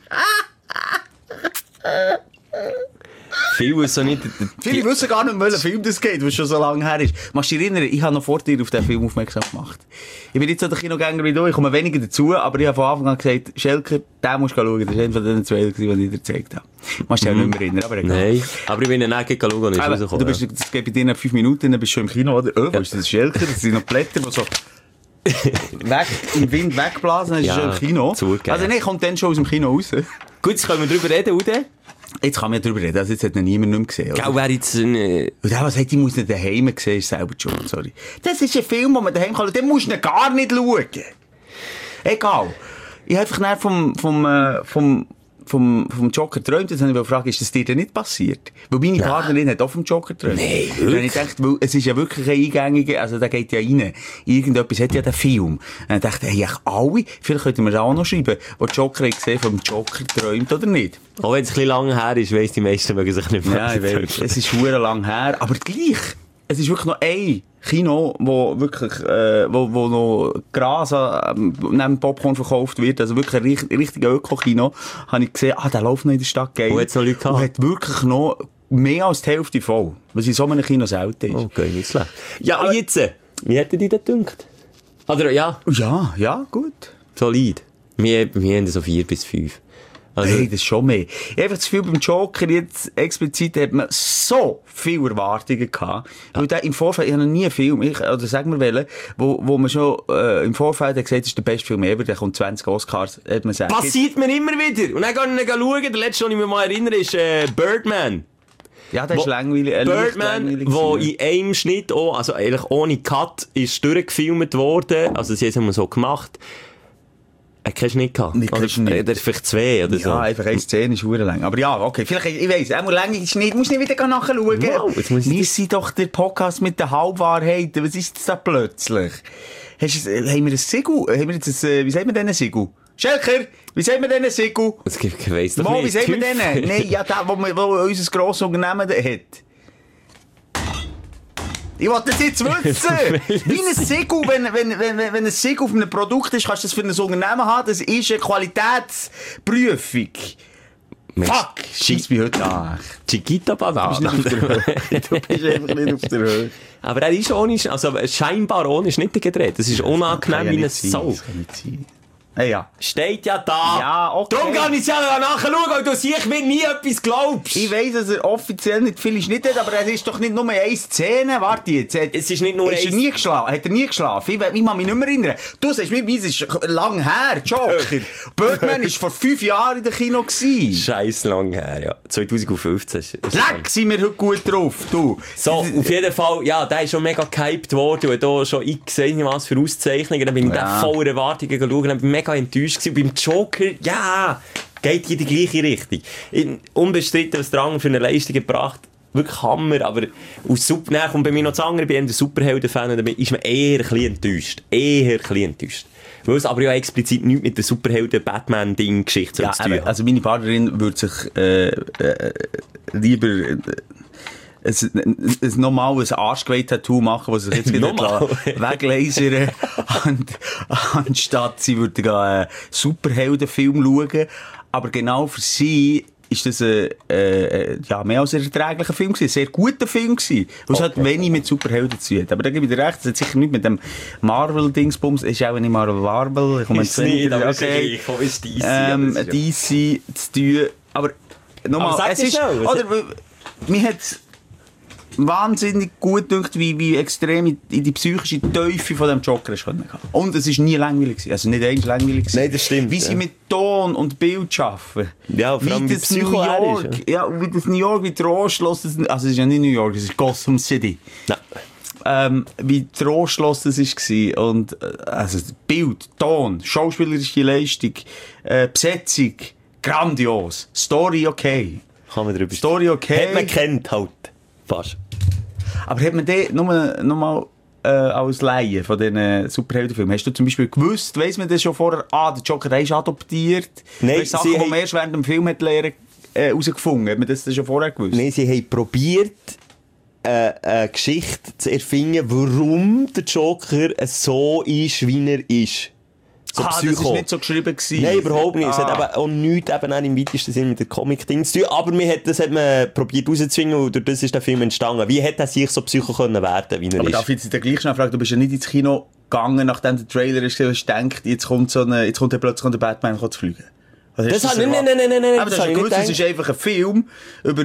Viele wissen gar nicht, um welchen Film das geht, was schon so lange her ist. Machst du dich erinnern, ich habe noch vor dir auf diesen Film aufmerksam gemacht. Ich bin jetzt so der Kinogänger wie du, ich komme weniger dazu, aber ich habe von Anfang an gesagt, Schelker, den musst du schauen. Das war einer von den zwei, die ich dir gezeigt habe. Machst du dich auch nicht mehr erinnern, aber egal. Nein, aber ich bin ja nicht schauen und ist rausgekommen. Das geht bei dir nach 5 Minuten, dann bist du schon im Kino, oder? Oh, wo ist das Schelker? Das sind noch Blätter, die so im Wind wegblasen, dann ist schon im Kino. Zugegeben. Also nein, kommt dann schon aus dem Kino raus. Gut, jetzt können wir drüber reden, Ude. Jetzt kann man ja drüber reden, also jetzt hat noch niemand nicht mehr gesehen. Gell, wer jetzt Und der, was sagt, ich muss nicht daheim sehen, ist selber schon, sorry. Das ist ein Film, den man daheim kann, den musst du ihn gar nicht schauen. Egal. Ich habe einfach nachher vom Joker geträumt, jetzt habe ich gefragt, ist das dir denn nicht passiert? Weil meine Partnerin hat auch vom Joker geträumt. Nein, wirklich? Und ich dachte, weil es ist ja wirklich ein eingängiger, also der geht ja rein. Irgendetwas hat ja der Film. Und dann dachte ich, hey, alle, vielleicht könnten wir es auch noch schreiben, wo Joker hat gesehen, vom Joker geträumt oder nicht. Auch wenn es ein bisschen lang her ist, weiss die meisten mögen sich nicht mehr. Ja, ich weiß, es ist verdammt lang her, aber gleich. Es ist wirklich noch ein Kino, wo wirklich, wo noch Gras neben Popcorn verkauft wird. Also wirklich ein richtiger Öko-Kino. Habe ich gesehen, der läuft noch in der Stadt. Geil. Wo hat's noch Leute gehabt? Und hat wirklich noch mehr als die Hälfte voll. Was in so einem Kino selten ist. Okay, nicht schlecht. Ja, und jetzt, wie hätte dir das gedacht? Oder, ja? Ja, gut. Solid. Wir haben so 4 bis 5. Also, hey, das ist schon mehr. Ich habe einfach das Gefühl, beim Joker jetzt explizit hat man so viele Erwartungen gehabt. Weil der im Vorfeld, ich habe noch nie einen Film, oder sagen wir welchen, wo man schon im Vorfeld hat gesagt, das ist der beste Film ever, der kommt 20 Oscars, hat man gesagt. Passiert mir immer wieder. Und dann kann ich schauen, der letzte, den ich mich mal erinnere, ist Birdman. Ja, der ist langweilig. Birdman, wo in einem Schnitt auch, also eigentlich ohne Cut, ist durchgefilmt worden. Also sie haben es so gemacht. Keinen Schnitt gehabt. Oder vielleicht 2 oder so. Ja, einfach eine Szene ist verdammt lang. Aber ja, okay. Vielleicht, ich weiss, einmal länger Schnitt, musst du nicht wieder nachschauen. Wow, wir sind doch der Podcast mit den Halbwahrheiten. Was ist das da plötzlich? Haben wir ein Siegel? Wie sagt man denn ein Siegel? Schelker, wie sagt man denn ein Siegel? Ich weiss doch nicht. Wie sagt man denn? Nein, ja, der, wo unser grosses Unternehmen hat. Ich wollte das jetzt wissen. Wie ein Siegel, wenn ein Siegel auf einem Produkt ist, kannst du das für ein Unternehmen haben. Das ist eine Qualitätsprüfung. Fuck! Schieß mich heute an. Chiquita Banana. Du bist einfach nicht auf der Höhe. Aber er ist ohne, also scheinbar ohne Schnitte gedreht. Das ist unangenehm wie ein Sau. Das kann nicht sein. Ja. Steht ja da. Ja, okay. Darum kann ich es ja nachschauen, weil du sicher mir nie etwas glaubst. Ich weiss, dass er offiziell nicht viele Schnitte hat, aber es ist doch nicht nur eine Szene. Warte jetzt. Es ist nicht nur Hat er nie geschlafen? Ich kann mich nicht mehr erinnern. Du sagst mir, es ist lang her, Joker. Birdman war vor 5 Jahren in der Kino gewesen. Scheiß lang her, ja. 2015. Leck, sind wir heute gut drauf, du. So, auf jeden Fall, ja, der ist schon mega gehypt worden und da schon gesehen, was für Auszeichnungen. Dann bin ich da voller Erwartungen geschaut und bin mega enttäuscht gewesen. Beim Joker, ja, geht in die gleiche Richtung. Unbestritten, was der andere für eine Leistung gebracht. Wirklich Hammer, aber dann kommt bei mir noch das andere, ich bin ein Superhelden-Fan und dann ist man eher ein bisschen enttäuscht. Weil es aber ja explizit nichts mit der Superhelden-Batman-Ding-Geschichte zu tun hat. Also meine Partnerin würde sich lieber ein normales Arschgeweih-Tattoo machen, was sich jetzt wieder weglasern, anstatt sie würde einen Superheldenfilm schauen. Aber genau für sie ist das ja, mehr als ein erträglicher Film gewesen. Ein sehr guter Film gewesen. Und es hat wenig mit Superhelden zu tun. Aber da gebe ich dir recht, es hat sicher nicht mit dem Marvel-Dingsbums, es ist auch nicht Marvel. Ich komme jetzt nicht, aber okay. ist DC. DC zu tun. Aber nochmal, es ist, oder, mir hat wahnsinnig gut gedacht, wie extrem in die psychische Teufel von dem Joker ist können. Und es ist nie langweilig gewesen. Also nicht eins langweilig gewesen. Nein, das stimmt. Wie sie mit Ton und Bild arbeiten. Ja, vor allem wie das New York. Ja, wie das New York, wie trostlos das, also es ist ja nicht New York, es ist Gotham City. Nein. Wie trostlos das war. Und, also, Bild, Ton, schauspielerische Leistung, Besetzung, grandios. Story okay. Kann man drüber Story okay. Hat man kennt halt. Fast. Aber hat man den nur mal als Laie von diesen Superheldenfilmen, hast du zum Beispiel gewusst, weiss man das schon vorher, der Joker der ist adoptiert? Nein, Sachen, die man erst während dem Film hat herausgefunden. Hat man das schon vorher gewusst? Nein, sie haben probiert, eine Geschichte zu erfinden, warum der Joker so ist, wie er ist. So das war nicht so geschrieben gewesen. Nein, überhaupt nicht. Es hat eben auch nichts eben auch im weitesten Sinne mit der Comic-Ding zu tun. Aber das hat man probiert rauszufinden und durch das ist der Film entstanden. Wie hätte er sich so psycho können werden, wie er aber ist? darf ich jetzt gleich schnell fragen, du bist ja nicht ins Kino gegangen, nachdem der Trailer ist, und hast gedacht, jetzt kommt plötzlich der Batman zu fliegen. Das hat nein. Aber das hast du gewusst, es ist einfach ein Film über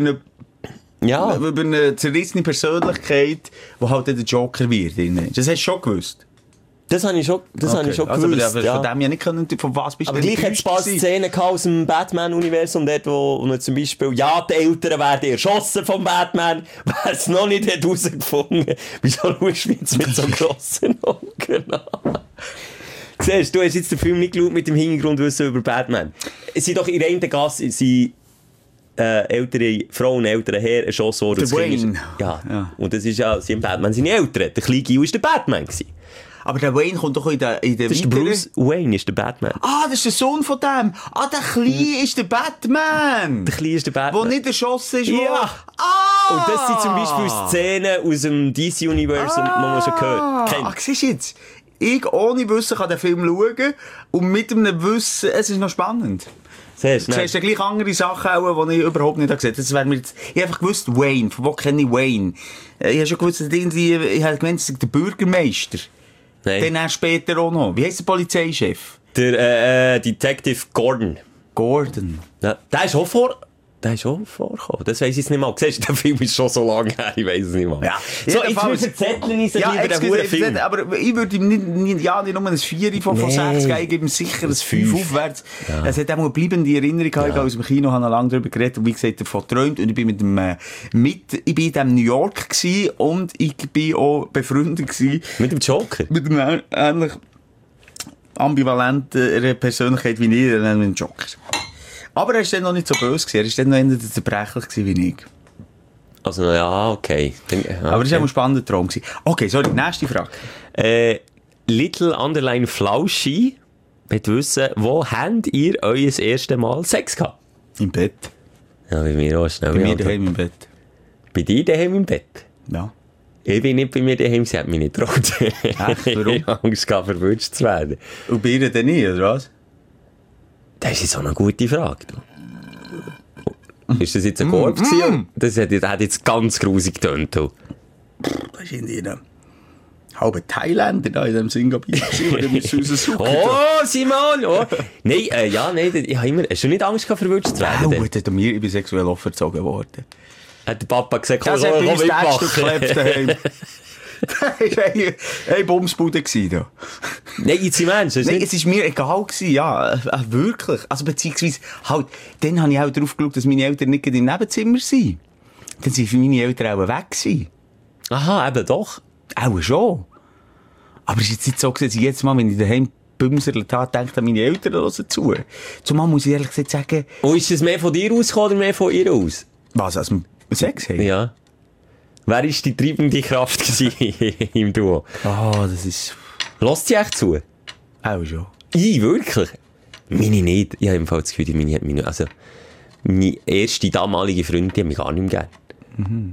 eine zerrissene Persönlichkeit, die halt der Joker wird. Das hast du schon gewusst. Das habe ich schon gewusst. Aber von dem ja nicht können, von was bist du? Aber gleich hat es ein paar Szenen aus dem Batman-Universum, dort, wo man zum Beispiel, ja, die Eltern werden erschossen vom Batman, wer es noch nicht herausgefunden hat. Wieso schaust du jetzt mit so grossen Augen an? Siehst du, hast jetzt den Film nicht geschaut mit dem Hintergrundwissen über Batman. Es sind doch in einer Gasse, ältere Frauen, ältere Herren erschossen worden. Der Wayne. Ja. Und das ist ja, sie haben Batman seine Eltern. Der kleine Gil war der Batman gewesen. Aber der Wayne kommt doch in der das ist der Bruce Wayne, ist der Batman. Das ist der Sohn von dem. Der Kleine ist der Batman. Der Kleine ist der Batman. Der nicht erschossen ist. Ja. Und das sind zum Beispiel Szenen aus dem DC-Universum, die man schon gehört kennt. Siehst du jetzt? Ich ohne Wissen kann den Film schauen und mit einem Wissen, es ist noch spannend. Du siehst ja gleich andere Sachen, die ich überhaupt nicht gesehen habe. Das wäre mir jetzt, ich habe einfach gewusst, Wayne, von wo kenne ich Wayne? Ich habe schon gewusst, ich habe gemeint, der Bürgermeister. Nein. Den er später auch noch. Wie heisst der Polizeichef? Der Detective Gordon. Ja, der ist auch vorgekommen. Das weiss ich jetzt nicht mal. Siehst du, der Film ist schon so lange her, ich weiss es nicht mal. Ja. So, jetzt müssen Zettel uns lieber den hohen Film. Aber ich würde ihm nicht nur ein 4 von 6 geben, ich gebe ihm sicher ein 5 aufwärts. Ja. Es hat auch eine bleibende Erinnerung gehabt. Ich aus dem Kino habe noch lange darüber geredet und wie gesagt, davon geträumt. Und ich bin ich bin in dem New York gewesen und ich bin auch befreundet gewesen. Mit dem Joker? Mit einem ähnlich ambivalenten Persönlichkeit wie ich, mit dem Joker. Aber er war dann noch nicht so böse gewesen. Er war dann noch eher zerbrechlich wie ich. Also, ja, okay. Aber das war auch ein spannender Traum gewesen. Okay, sorry, nächste Frage. Little Underline Flauschi möchte wissen, wo habt ihr euer erstes Mal Sex gehabt? Im Bett. Ja, bei mir auch schnell. Bei mir daheim im Bett. Bei dir daheim im Bett? Ja. Ich bin nicht bei mir daheim, sie hat mich nicht getraut. Warum? Ich habe Angst gehabt, verwünscht zu werden. Und bei ihr denn nie, oder was? Das ist jetzt auch eine gute Frage. Ist das jetzt ein Korb gewesen? Das hat jetzt ganz grusig getönt. Das ist in dir halber Thailänder da in dem Singapur. Oh, Simon! Oh. Nein, ich habe immer... Hast du nicht Angst gehabt, verwünscht zu werden? Ich bin sexuell aufgezogen worden. Hat der Papa gesagt, komm, komm mitmachen. Das war eine Bumsbude. Nein, jetzt im Ernst? Nein, es war mir egal gewesen, ja. Wirklich. Also, beziehungsweise, halt, dann habe ich auch darauf geschaut, dass meine Eltern nicht im Nebenzimmer sind. Dann sind meine Eltern auch weg gewesen. Aha, eben doch. Auch schon. Aber es ist jetzt nicht so, dass ich jetzt mal, wenn ich daheim bümserlet habe, denke an meine Eltern hören zu. Zumal muss ich ehrlich gesagt sagen... Und ist das mehr von dir ausgekommen oder mehr von ihr aus? Was, als wir Sex haben? Ja. Wer war die treibende Kraft im Duo? Das ist... Lässt sie echt zu? Auch schon. Wirklich? Meine nicht. Ich habe im Fall das Gefühl, meine erste damalige Freundin, die hat mich gar nicht mehr gegeben.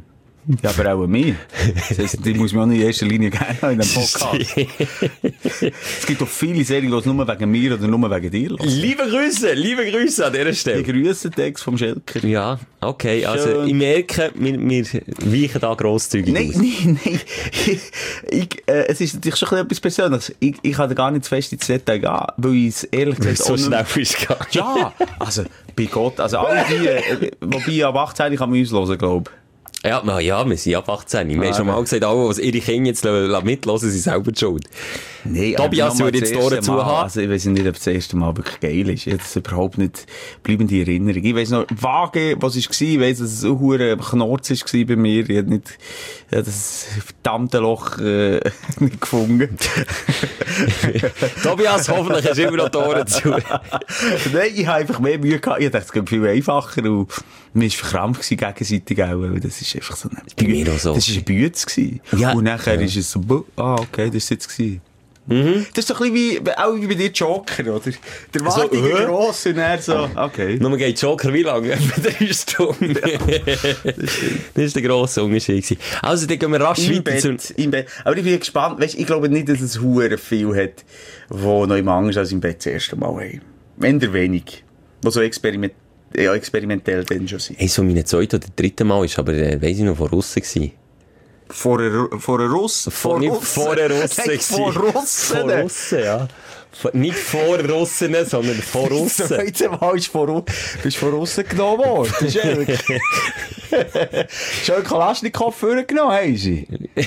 Ja, aber auch mir. Das heisst, die muss man auch nicht in erster Linie gerne haben in einem Podcast. Es gibt doch viele Serien, die nur wegen mir oder nur wegen dir hören. Liebe Grüße an dieser Stelle. Die Grüße-Text vom Schelker. Ja, okay, also Schön. ich merke, wir weichen da grosszügig aus. Nein. Es ist natürlich schon etwas Persönliches. Ich kann da gar nicht zu fest ins Detail gehen, weil ich es ehrlich gesagt So schnell ist es gar nicht. Ja, also bei Gott, also alle die, wobei ab 18 kann man uns hören, glaube ich. Ja, wir sind ab 18. Wir haben schon mal gesagt, alle, die ihre Kinder jetzt mithören, sind selber die schuld. Nee, Tobias würde jetzt die Ohren zu haben. Also ich weiss nicht, ob das erste Mal wirklich geil ist. Jetzt überhaupt nicht bleibende Erinnerung. Ich weiss noch vage, was es war. Ich weiss, dass es auch ein Knorz war bei mir. Ich habe nicht das verdammte Loch nicht gefunden. Tobias, hoffentlich hast du immer noch die Ohren zu. Nein, ich habe einfach mehr Mühe gehabt. Ich dachte, es geht viel einfacher. Und mir war verkrampft gegenseitig auch. Weil das ist einfach so eine Bei mir auch so. Das war ein Bütz. Ja. Und nachher ist es so, okay, das ist jetzt gewesen. Das ist doch ein bisschen auch wie bei dir Joker, oder? Der Wartung so, gross und er so, okay. Nur geht Joker wie lange? Etwa 3 Stunden. Das war der grosse Unterschied gewesen. Also, dann gehen wir rasch weiter. Im Bett. Aber ich bin gespannt. Weißt, ich glaube nicht, dass es hure viel hat, wo noch immer Angst als im Bett das erste Mal haben. Wenn der wenig. Wo so experimentell dann schon sind. Hey, so mein zweites oder drittes Mal ist aber, weiss ich noch, von Russen gewesen. Vor einer Russen? Vor einer Russen. Vor Russen? Vor Russen, ja. Nicht vor Russen, sondern vor Russen. Das zweite Mal bist du vor Russen genommen worden. Das ist ehrlich. Schon Kalaschnikow vorgenommen, haben sie.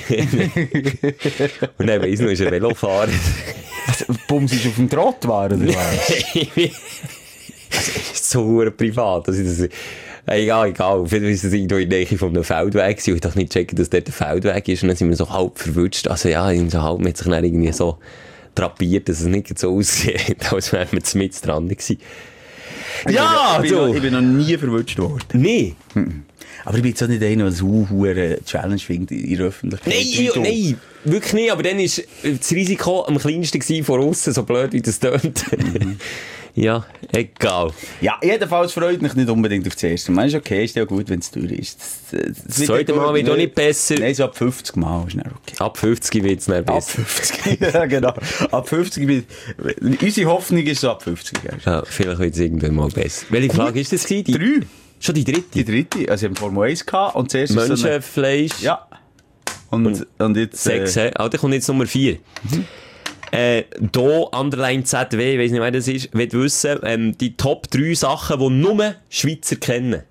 Und dann weiss ich noch, ist ein Velofahrer. Bums ist auf dem Trott war, oder was? Das ist so privat, dass ich das... Egal. Vielleicht ist es irgendwo in der Nähe von einem Feldweg gewesen. Und ich dachte nicht checken, dass dort der Feldweg ist. Und dann sind wir so halb verwutscht. Also ja, so halb mit sich dann irgendwie so drapiert, dass es nicht so aussieht, als wären wir mitten dran gewesen. Ja, ich bin noch nie verwutscht worden. Nee. Aber ich bin jetzt auch nicht einer, der so eine Challenge findet in der Öffentlichkeit. Nein, wirklich nicht. Aber dann war das Risiko am kleinsten gewesen von außen, so blöd wie das tönt. Ja, egal. Ja, jedenfalls freut mich nicht unbedingt auf das erste Mal. Ist okay, ist ja gut, wenn es durch ist. Das zweite Mal wird auch nicht besser. Nein, so ab 50 Mal ist nicht okay. Ab 50 wird es nicht besser. Ab 50, ja genau. Ab 50 wird... Unsere Hoffnung ist so ab 50. Ja, vielleicht wird es irgendwann mal besser. Welche Frage ist das gewesen? 3. Schon die dritte? Die dritte. Also, wir haben Formel 1 gehabt und zuerst Menschenfleisch. So ja. Und jetzt... 6, da kommt jetzt Nummer 4. Hier, Underline ZW, ich weiss nicht, wer das ist, will wissen, die Top 3 Sachen, die nur Schweizer kennen.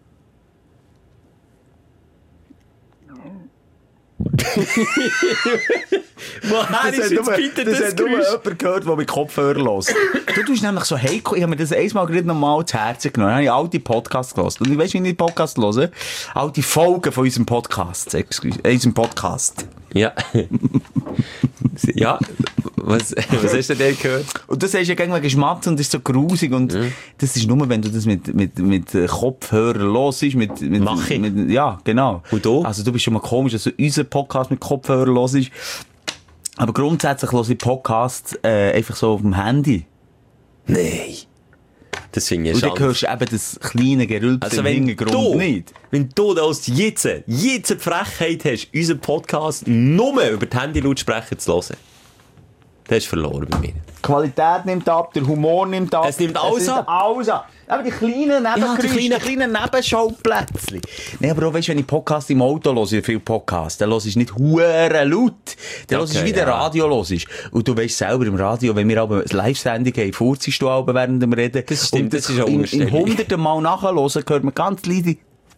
Woher ist jetzt bitte das hat nur jemand gehört, der mit Kopfhörer hört. Du tust nämlich so heiko, ich habe mir das einmal gerade nochmal zu Herzen genommen. Dann habe ich alte Podcasts gehört. Und ich weiss, wie ich Podcasts höre? Alte Folgen von unserem Podcast. Unserem Podcast. Ja. Ja. Was hast du denn gehört? Und das hast ja gegen Geschmack und das ist so grusig und das ist nur, wenn du das mit Kopfhörern hörst, ja, genau. Und du? Also du bist schon mal komisch, dass du unseren Podcast mit Kopfhörern hörst. Aber grundsätzlich höre ich Podcasts einfach so auf dem Handy. Nein. Das finde ich und dann hörst du eben das kleine Gerülpse im Hintergrund nicht. Wenn du das jetzt die Frechheit hast, unseren Podcast nur über die Handy-Lautsprecher zu hören, das ist verloren bei mir. Die Qualität nimmt ab, der Humor nimmt ab. Es nimmt alles ab. Aber die kleinen kleinen Nebenschauplätzchen. Nein, aber auch, weißt, wenn ich Podcast im Auto höre, viele Podcasts, dann hörst du nicht hure laut. Dann hörst du wie der Radio hörst. Und du weißt selber im Radio, wenn wir aber eine Live-Sendung haben, furzest du auch während dem Reden. Das stimmt, und das ist auch in hunderten Mal nachhören, hört man ganz leise.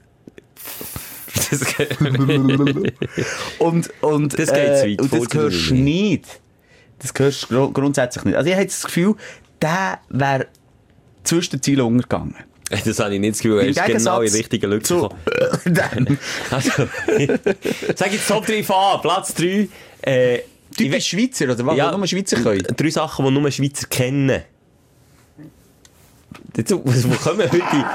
und das geht zu weit. Und das hörst du nicht. Das hörst du grundsätzlich nicht. Also ich habe das Gefühl, der wäre zwischen den Zielen untergegangen. Das habe ich nicht das Gefühl, er ist genau in die richtige Lücke gekommen. Also, sag jetzt Top 3 von Platz 3. Typisch Schweizer, oder was? Ja, nur Schweizer können? 3 Sachen, die nur Schweizer kennen. Wo kommen wir heute?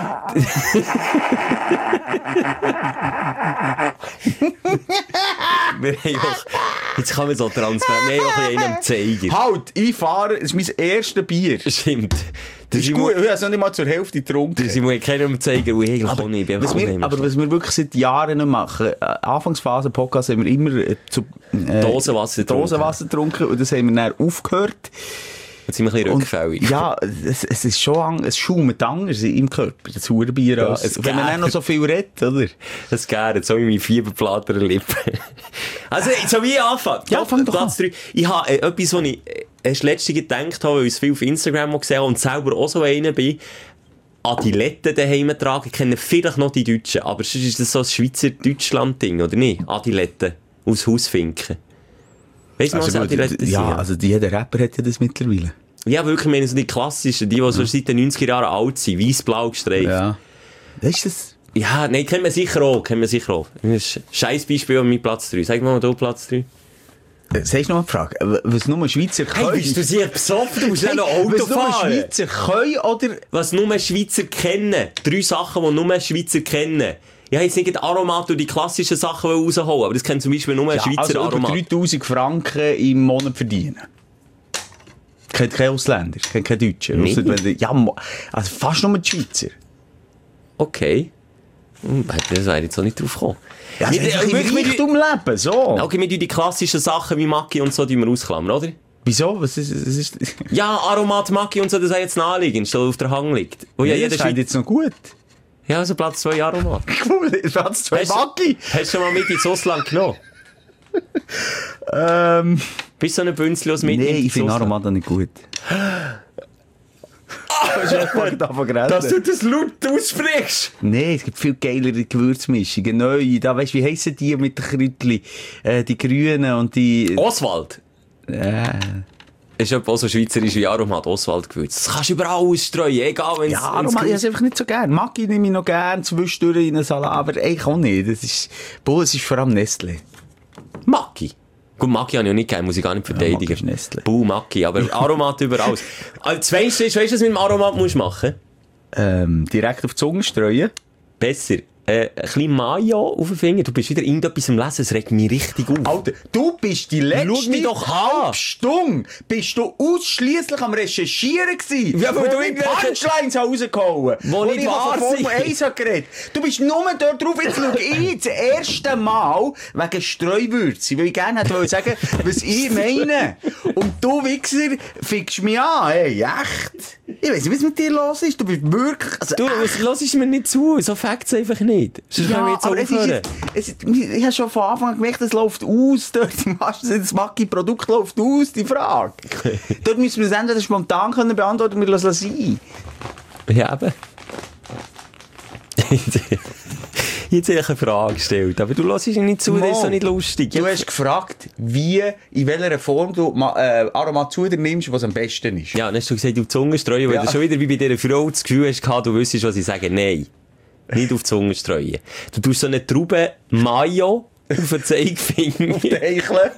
Wir haben auch, jetzt kann man so transparent, wir haben auch einen am Zeiger. Halt, ich fahre, das ist mein erstes Bier. Stimmt. Das ist gut, ich habe es noch nicht mal zur Hälfte getrunken. Ich muss keinen am Zeiger, wo ich eigentlich auch nicht bin. Was wir wirklich seit Jahren nicht machen, Anfangsphase Podcast haben wir immer Dosenwasser getrunken und das haben wir dann aufgehört. Jetzt sind wir ein bisschen rückfällig. Ja, es ist schon, es schaumt anders im Körper, das Hurenbier. Ja, wenn man dann noch so viel redet, oder? Das gärt, so wie meine Fieberplater-Lippen. Also, so wie ich anfange. Ja, fang doch Platz 3. Ich habe etwas, was ich erst letztens gedacht habe, weil ich es viel auf Instagram gesehen habe und selber auch so einer bin. Adiletten daheim tragen. Ich kenne vielleicht noch die Deutschen, aber sonst ist das so ein Schweizer-Deutschland-Ding, oder nicht? Adiletten aus Hausfinken. Weißt du noch, was Adiletten sind? Ja, also jeder Rapper hat ja das mittlerweile. Ja, wirklich, ich meine, so die klassischen, die so seit den 90er Jahren alt sind, weiss-blau gestreift. Ja. Ist das? Ja, nein, kennen wir sicher auch. Das ist ein scheiß Beispiel an meinem Platz 3. Sag mal, du Platz 3. Sagst du noch eine Frage? Was nur Schweizer können? Hey, bist du sehr besoffen? Du musst ja noch Auto fahren. Was nur Schweizer können, oder? Was nur Schweizer kennen. 3 Sachen, die nur Schweizer kennen. Ich habe jetzt nicht Aromat und die klassischen Sachen rausholen, aber das kennt zum Beispiel nur Schweizer also Aromat. Also 3000 Franken im Monat verdienen. Kennt kein Ausländer, kennt kein Deutscher. Nee. Ja, also fast nur die Schweizer. Okay. Das wäre jetzt auch nicht drauf gekommen. Ja, das ist ein Reichtum leben, so. Okay, wir tun die klassischen Sachen wie Maki und so, die wir ausklammern, oder? Wieso? Was ist... Ja, Aromat, Maki und so, das jetzt naheliegend, statt auf der Hang liegt. Wo ja, das scheint jetzt noch gut. Ja, also Platz 2 Aromat. Cool, Platz 2 Maki. Hast du schon mal mit ins Ausland genommen? Bist du so ein Bünzli aus mit? Nein, ich finde Aromat nicht gut. Dass du das laut aussprichst. Nein, es gibt viel geilere Gewürzmischungen. Neue, da weißt du, wie heissen die mit den Kräutchen? Die Grünen und die... Oswald? Ist ja auch so schweizerisch wie Aromat, Oswald-Gewürz. Das kannst du überall ausstreuen, egal wenn es... Ja, Aromat, ich habe es einfach nicht so gern. Maggi nehme ich noch gern, zwischendurch in einen Salat, aber eigentlich auch nicht. Es ist vor allem Nestle. Maggi? Gut, Maggi habe ich ja nicht gegeben, muss ich gar nicht verteidigen. Maggi ist Nestle. Maggi, aber Aromat überall. Als weißt du, was du mit dem Aromat musst machen? Direkt auf die Zunge streuen. Besser. Ein bisschen Mayo auf den Finger. Du bist wieder irgendetwas am Lesen, es regt mich richtig auf. Alter, du bist die letzte halbe Stunde bist du ausschliesslich am Recherchieren gewesen. Ja, weil du die Punchlines rausgehauen. Wo nicht wahr sind. Formel 1 geredet. Du bist nur dort drauf, jetzt schau ich das erste Mal wegen Streuwürze, weil ich gerne hätte sagen, was ich meine. Und du, Wichser, fickst mich an, ey, echt. Ich weiss nicht, was mit dir los ist. Du bist wirklich... Also, du, hörst mir nicht zu, so Facts einfach nicht. Sonst können wir jetzt aber aufhören. Ich habe schon von Anfang an gemerkt, es läuft aus. Dort das Maggi-Produkt läuft aus, die Frage. Dort müssen wir es entweder spontan können beantworten oder wir lassen es sein. Ja, eben. Jetzt habe ich eine Frage gestellt, aber du hörst ihn nicht zu, das ist doch nicht lustig. Du hast gefragt, in welcher Form du Aromat zu dir nimmst, was am besten ist. Ja, dann hast du gesagt, auf die Zunge streuen, weil du schon wieder wie bei dieser Frau das Gefühl hast, du wüsstest, was ich sage. Nein, nicht auf die Zunge streuen. Du tust so eine Traube Mayo auf den Zeigefinger. Auf den Eicheln.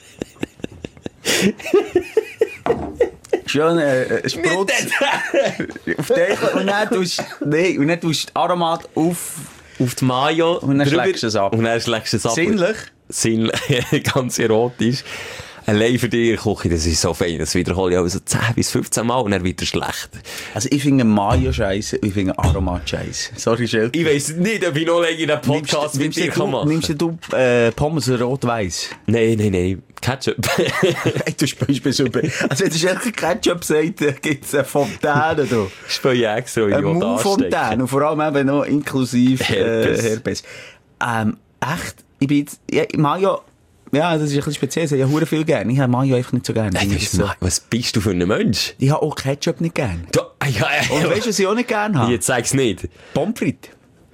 Schön, Sprutz. Auf den Eicheln. Und dann tust du Aromat auf die Mayo. Und dann schlägst du es ab. Sinnlich? Sinnlich, ganz erotisch. Allein für dich, Küche, das ist so fein. Das wiederhole ich auch so 10 bis 15 Mal und dann wird er schlecht. Also ich finde Mayo scheisse, ich finde Aromat scheisse. Sorry, Schild. Ich weiss nicht, ob ich noch länger in einen Podcast mit dir machen. Nimmst du Pommes rot-weiss? Nein. Ketchup. Du spielst super. Also wenn du echt Ketchup sagt, gibt es eine Fontäne. Spiel ich extra, eine Maufontäne. Und vor allem eben noch inklusive Herpes. Echt? Ich bin jetzt... Mayo... Ja, das ist ein bisschen speziell. Ich habe sehr viel gerne. Ich habe Mayo einfach nicht so gerne. Was bist du für ein Mensch? Ich habe auch Ketchup nicht gerne. Und weißt du, was ich auch nicht gerne habe? Jetzt sag's nicht. Pommes frites.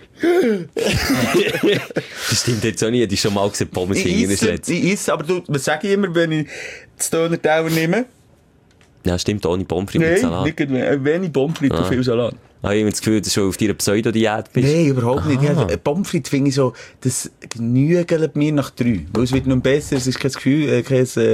Das stimmt jetzt auch nicht. Ich schon mal gesehen, Pommes Ich esse, aber was sage ich immer, wenn ich das Döner-Teller nehme? Ja, stimmt, ohne Pommes frites mit Salat. Nein, wenig Pommes frites und viel Salat. Habe ich immer das Gefühl, dass du schon auf deiner Pseudo-Diät bist? Nein, überhaupt nicht. Also, Pommes frites finde ich so, das genügelt mir nach 3. Weil es wird noch besser, es ist kein Gefühl,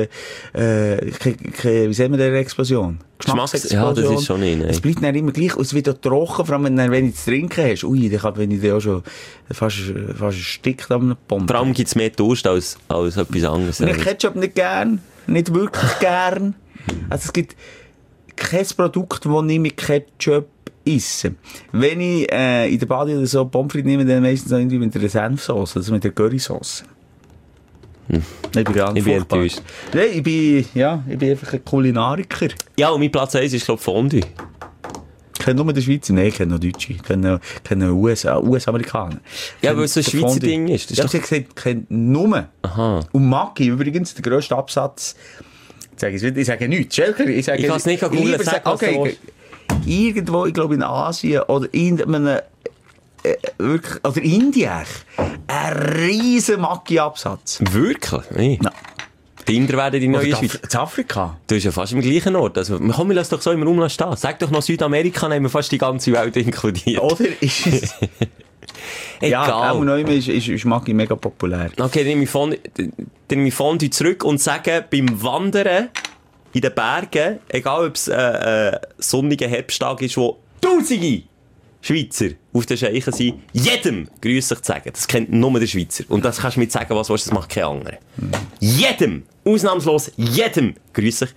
wie sagen wir der Explosion? Ja, das ist schon nicht. Es bleibt dann immer gleich, und es wird auch trocken, vor allem wenn du wenig zu trinken hast. Ui, wenn ich dann auch schon fast erstickt an einem Pommes. Vor allem gibt es mehr Durst als etwas anderes. Und ich Ketchup nicht gern, nicht wirklich gern. Also es gibt kein Produkt, das ich mit Ketchup esse. Wenn ich in der Bade oder so Pommes frites nehme, dann meistens auch irgendwie mit der Senfsauce, also mit der Currysauce. Ich bin ganz furchtbar. Enttäuscht. Nein, ich bin einfach ein Kulinariker. Ja, und mein Platz 1 ist, glaube ich, Fondue. Ich kenne nur den Schweizer, nein, ich kenne noch Deutsche, ich kenne US-Amerikaner. Ja, weil es so ein Schweizer Ding ist. Ja, ich habe gesagt, nur. Aha. Und Maggi, übrigens, der grösste Absatz. Ich sage nichts, Schelker. Ich kann es nicht googeln, sag was du willst. Irgendwo, ich glaube in Asien oder in einem wirklich, oder Indien, ein riesen Maggi-Absatz. Wirklich? Nee. Ja. Die Inder werden die neue Schweiz. In Afrika? Du bist ja fast im gleichen Ort. Also, komm, wir lassen doch so im Raum stehen. Sag doch noch Südamerika, dann haben wir fast die ganze Welt inkludiert. Oder ist es... Egal. Ja, auch neu ist Maggi mega populär. Okay, dann nehme ich Fondue zurück und sage, beim Wandern in den Bergen, egal ob es ein sonniger Herbsttag ist, wo Tausende Schweizer auf den Scheichen sind, jedem grüsslich zu sagen. Das kennt nur der Schweizer. Und das kannst du mir sagen, was du willst, das macht kein anderer. Jedem, ausnahmslos jedem, grüsslich,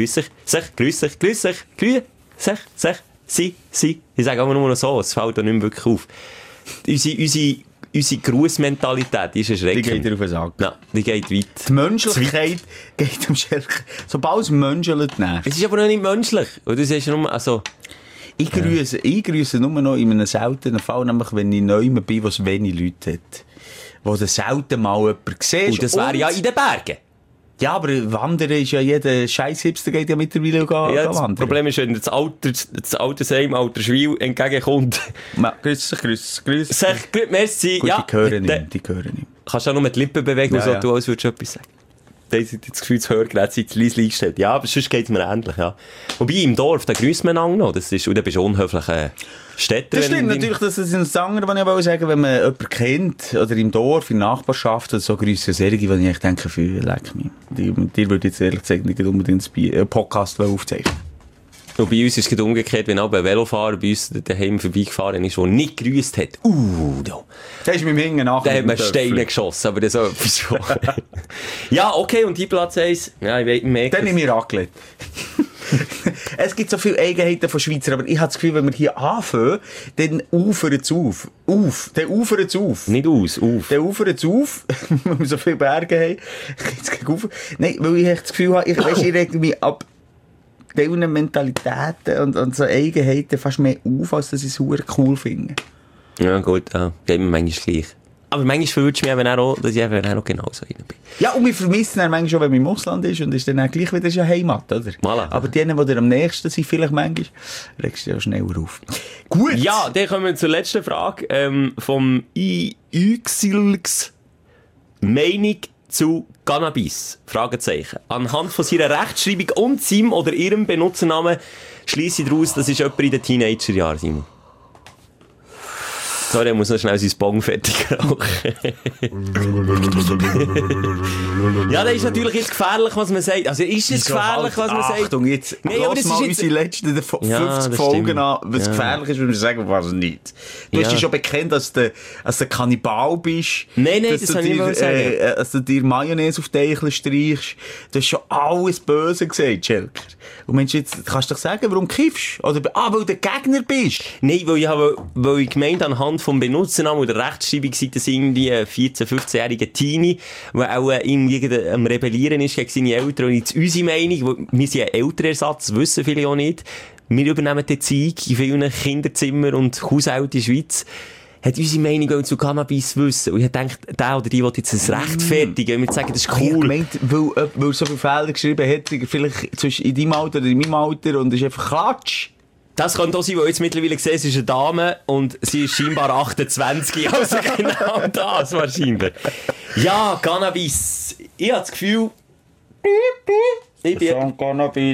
sie. Ich sage aber nur noch so, es fällt da nicht mehr wirklich auf. Unsere Grußmentalität ist erschreckend. Die geht dir auf den Sack. Ja, die geht weit. Die Menschlichkeit geht am Schelker. Sobald es menschelt, nervt. Es ist aber noch nicht menschlich. Und du siehst nur, also... Ich grüße nur noch in einem seltenen Fall, nämlich wenn ich neu bin, wo es wenig Leute hat. Wo du selten mal jemanden siehst. Und das wäre ja in den Bergen. Ja, aber Wandern ist ja jeder Scheiß-Hipster geht ja mittlerweile wandern. Das Problem ist, wenn das Altersheim, Alterswil entgegenkommt. Grüß dich. Merci. Gut, ja, die hören nicht. Kannst du auch nur mit die Lippen bewegen, ja, du als würdest du etwas sagen. Da ist das Gefühl, das Hörgerät sei zu leise eingestellt. Ja, aber sonst geht es mir ähnlich, ja. Wobei, im Dorf, da grüßt man noch. Und dann bist du unhöflicher Städter. Das stimmt natürlich, das ist das andere, was ich aber sagen, wenn man jemanden kennt, oder im Dorf, in der Nachbarschaft, oder so grüße Serien, die ich denke, leck mich. Dir würde jetzt ehrlich gesagt nicht unbedingt einen Podcast aufzeichnen. Und bei uns ist es umgekehrt, wenn auch ein Velofahrer bei uns daheim vorbeigefahren ist, der nicht gegrüßt hat. Da. Der ist mit dem Hingen nachher. Da hat man Steine geschossen, aber das so etwas schon. Ja, okay, und die Platz 1, ja, ich weiß nicht. Dann nehme ich Raclette. Es gibt so viele Eigenheiten von Schweizer, aber ich habe das Gefühl, wenn wir hier anfangen, dann ufern es auf. Dann ufern es auf. Nicht aus, auf. Dann ufern es auf, weil wir so viele Berge haben. Nein, weil ich das Gefühl habe, ich rege mich ab diesen Mentalitäten und so Eigenheiten fast mehr auf, als dass ich es cool finde. Ja, gut, ja. Geht mir manchmal gleich. Aber manchmal verwünscht mich eben auch, dass ich eben auch genauso rein bin. Ja, und wir vermissen dann manchmal schon, wenn man im Ausland ist und ist dann auch gleich wieder ja Heimat, oder? Voilà. Aber die, die am nächsten sind, vielleicht manchmal, regst du ja schneller auf. Gut! Ja, dann kommen wir zur letzten Frage vom Yxilx. Meinung zu Cannabis? Fragezeichen. Anhand von seiner Rechtschreibung und seinem oder ihrem Benutzernamen schliesse ich daraus, das ist jemand in den Teenagerjahren, Simon. Sorry, er muss noch schnell sein Bong fertig rauchen. Ja, das ist natürlich jetzt gefährlich, was man sagt. Also ist es gefährlich, was man sagt? Achtung, jetzt lass mal unsere letzten 50 Folgen an, was gefährlich ist, wenn wir sagen, was nicht. Du hast dich schon bekannt, als du Kannibal bist. Nein, das kann ich nicht sagen. Dass du dir Mayonnaise auf die Eichel streichst. Du hast schon alles Böse gesagt, Schelker. Und Mensch, jetzt kannst du doch sagen, warum kiffst? Oder, weil du Gegner bist. Nein, weil ich gemeint anhand vom Benutzernamen oder Rechtschreibung seit das irgendwie 14-, 15-jährige Teenie, der auch irgendwie am Rebellieren ist gegen seine Eltern. Und jetzt unsere Meinung, wir sind ein Elternersatz, wissen viele auch nicht. Wir übernehmen die Zeug in vielen Kinderzimmern und Haushalten in der Schweiz. Hat unsere Meinung zu Cannabis wissen. Und ich denke, der oder die will jetzt das rechtfertigen. Wenn wir sagen, das ist cool. Ich gemeint, weil so viele Fehler geschrieben hat, vielleicht zwischen in deinem Alter oder in meinem Alter, und das ist einfach Klatsch. Das könnte auch sein, weil jetzt mittlerweile gesehen, es ist eine Dame und sie ist scheinbar 28. Also genau das wahrscheinlich. Ja, Cannabis. Ich habe das Gefühl, Cannabis.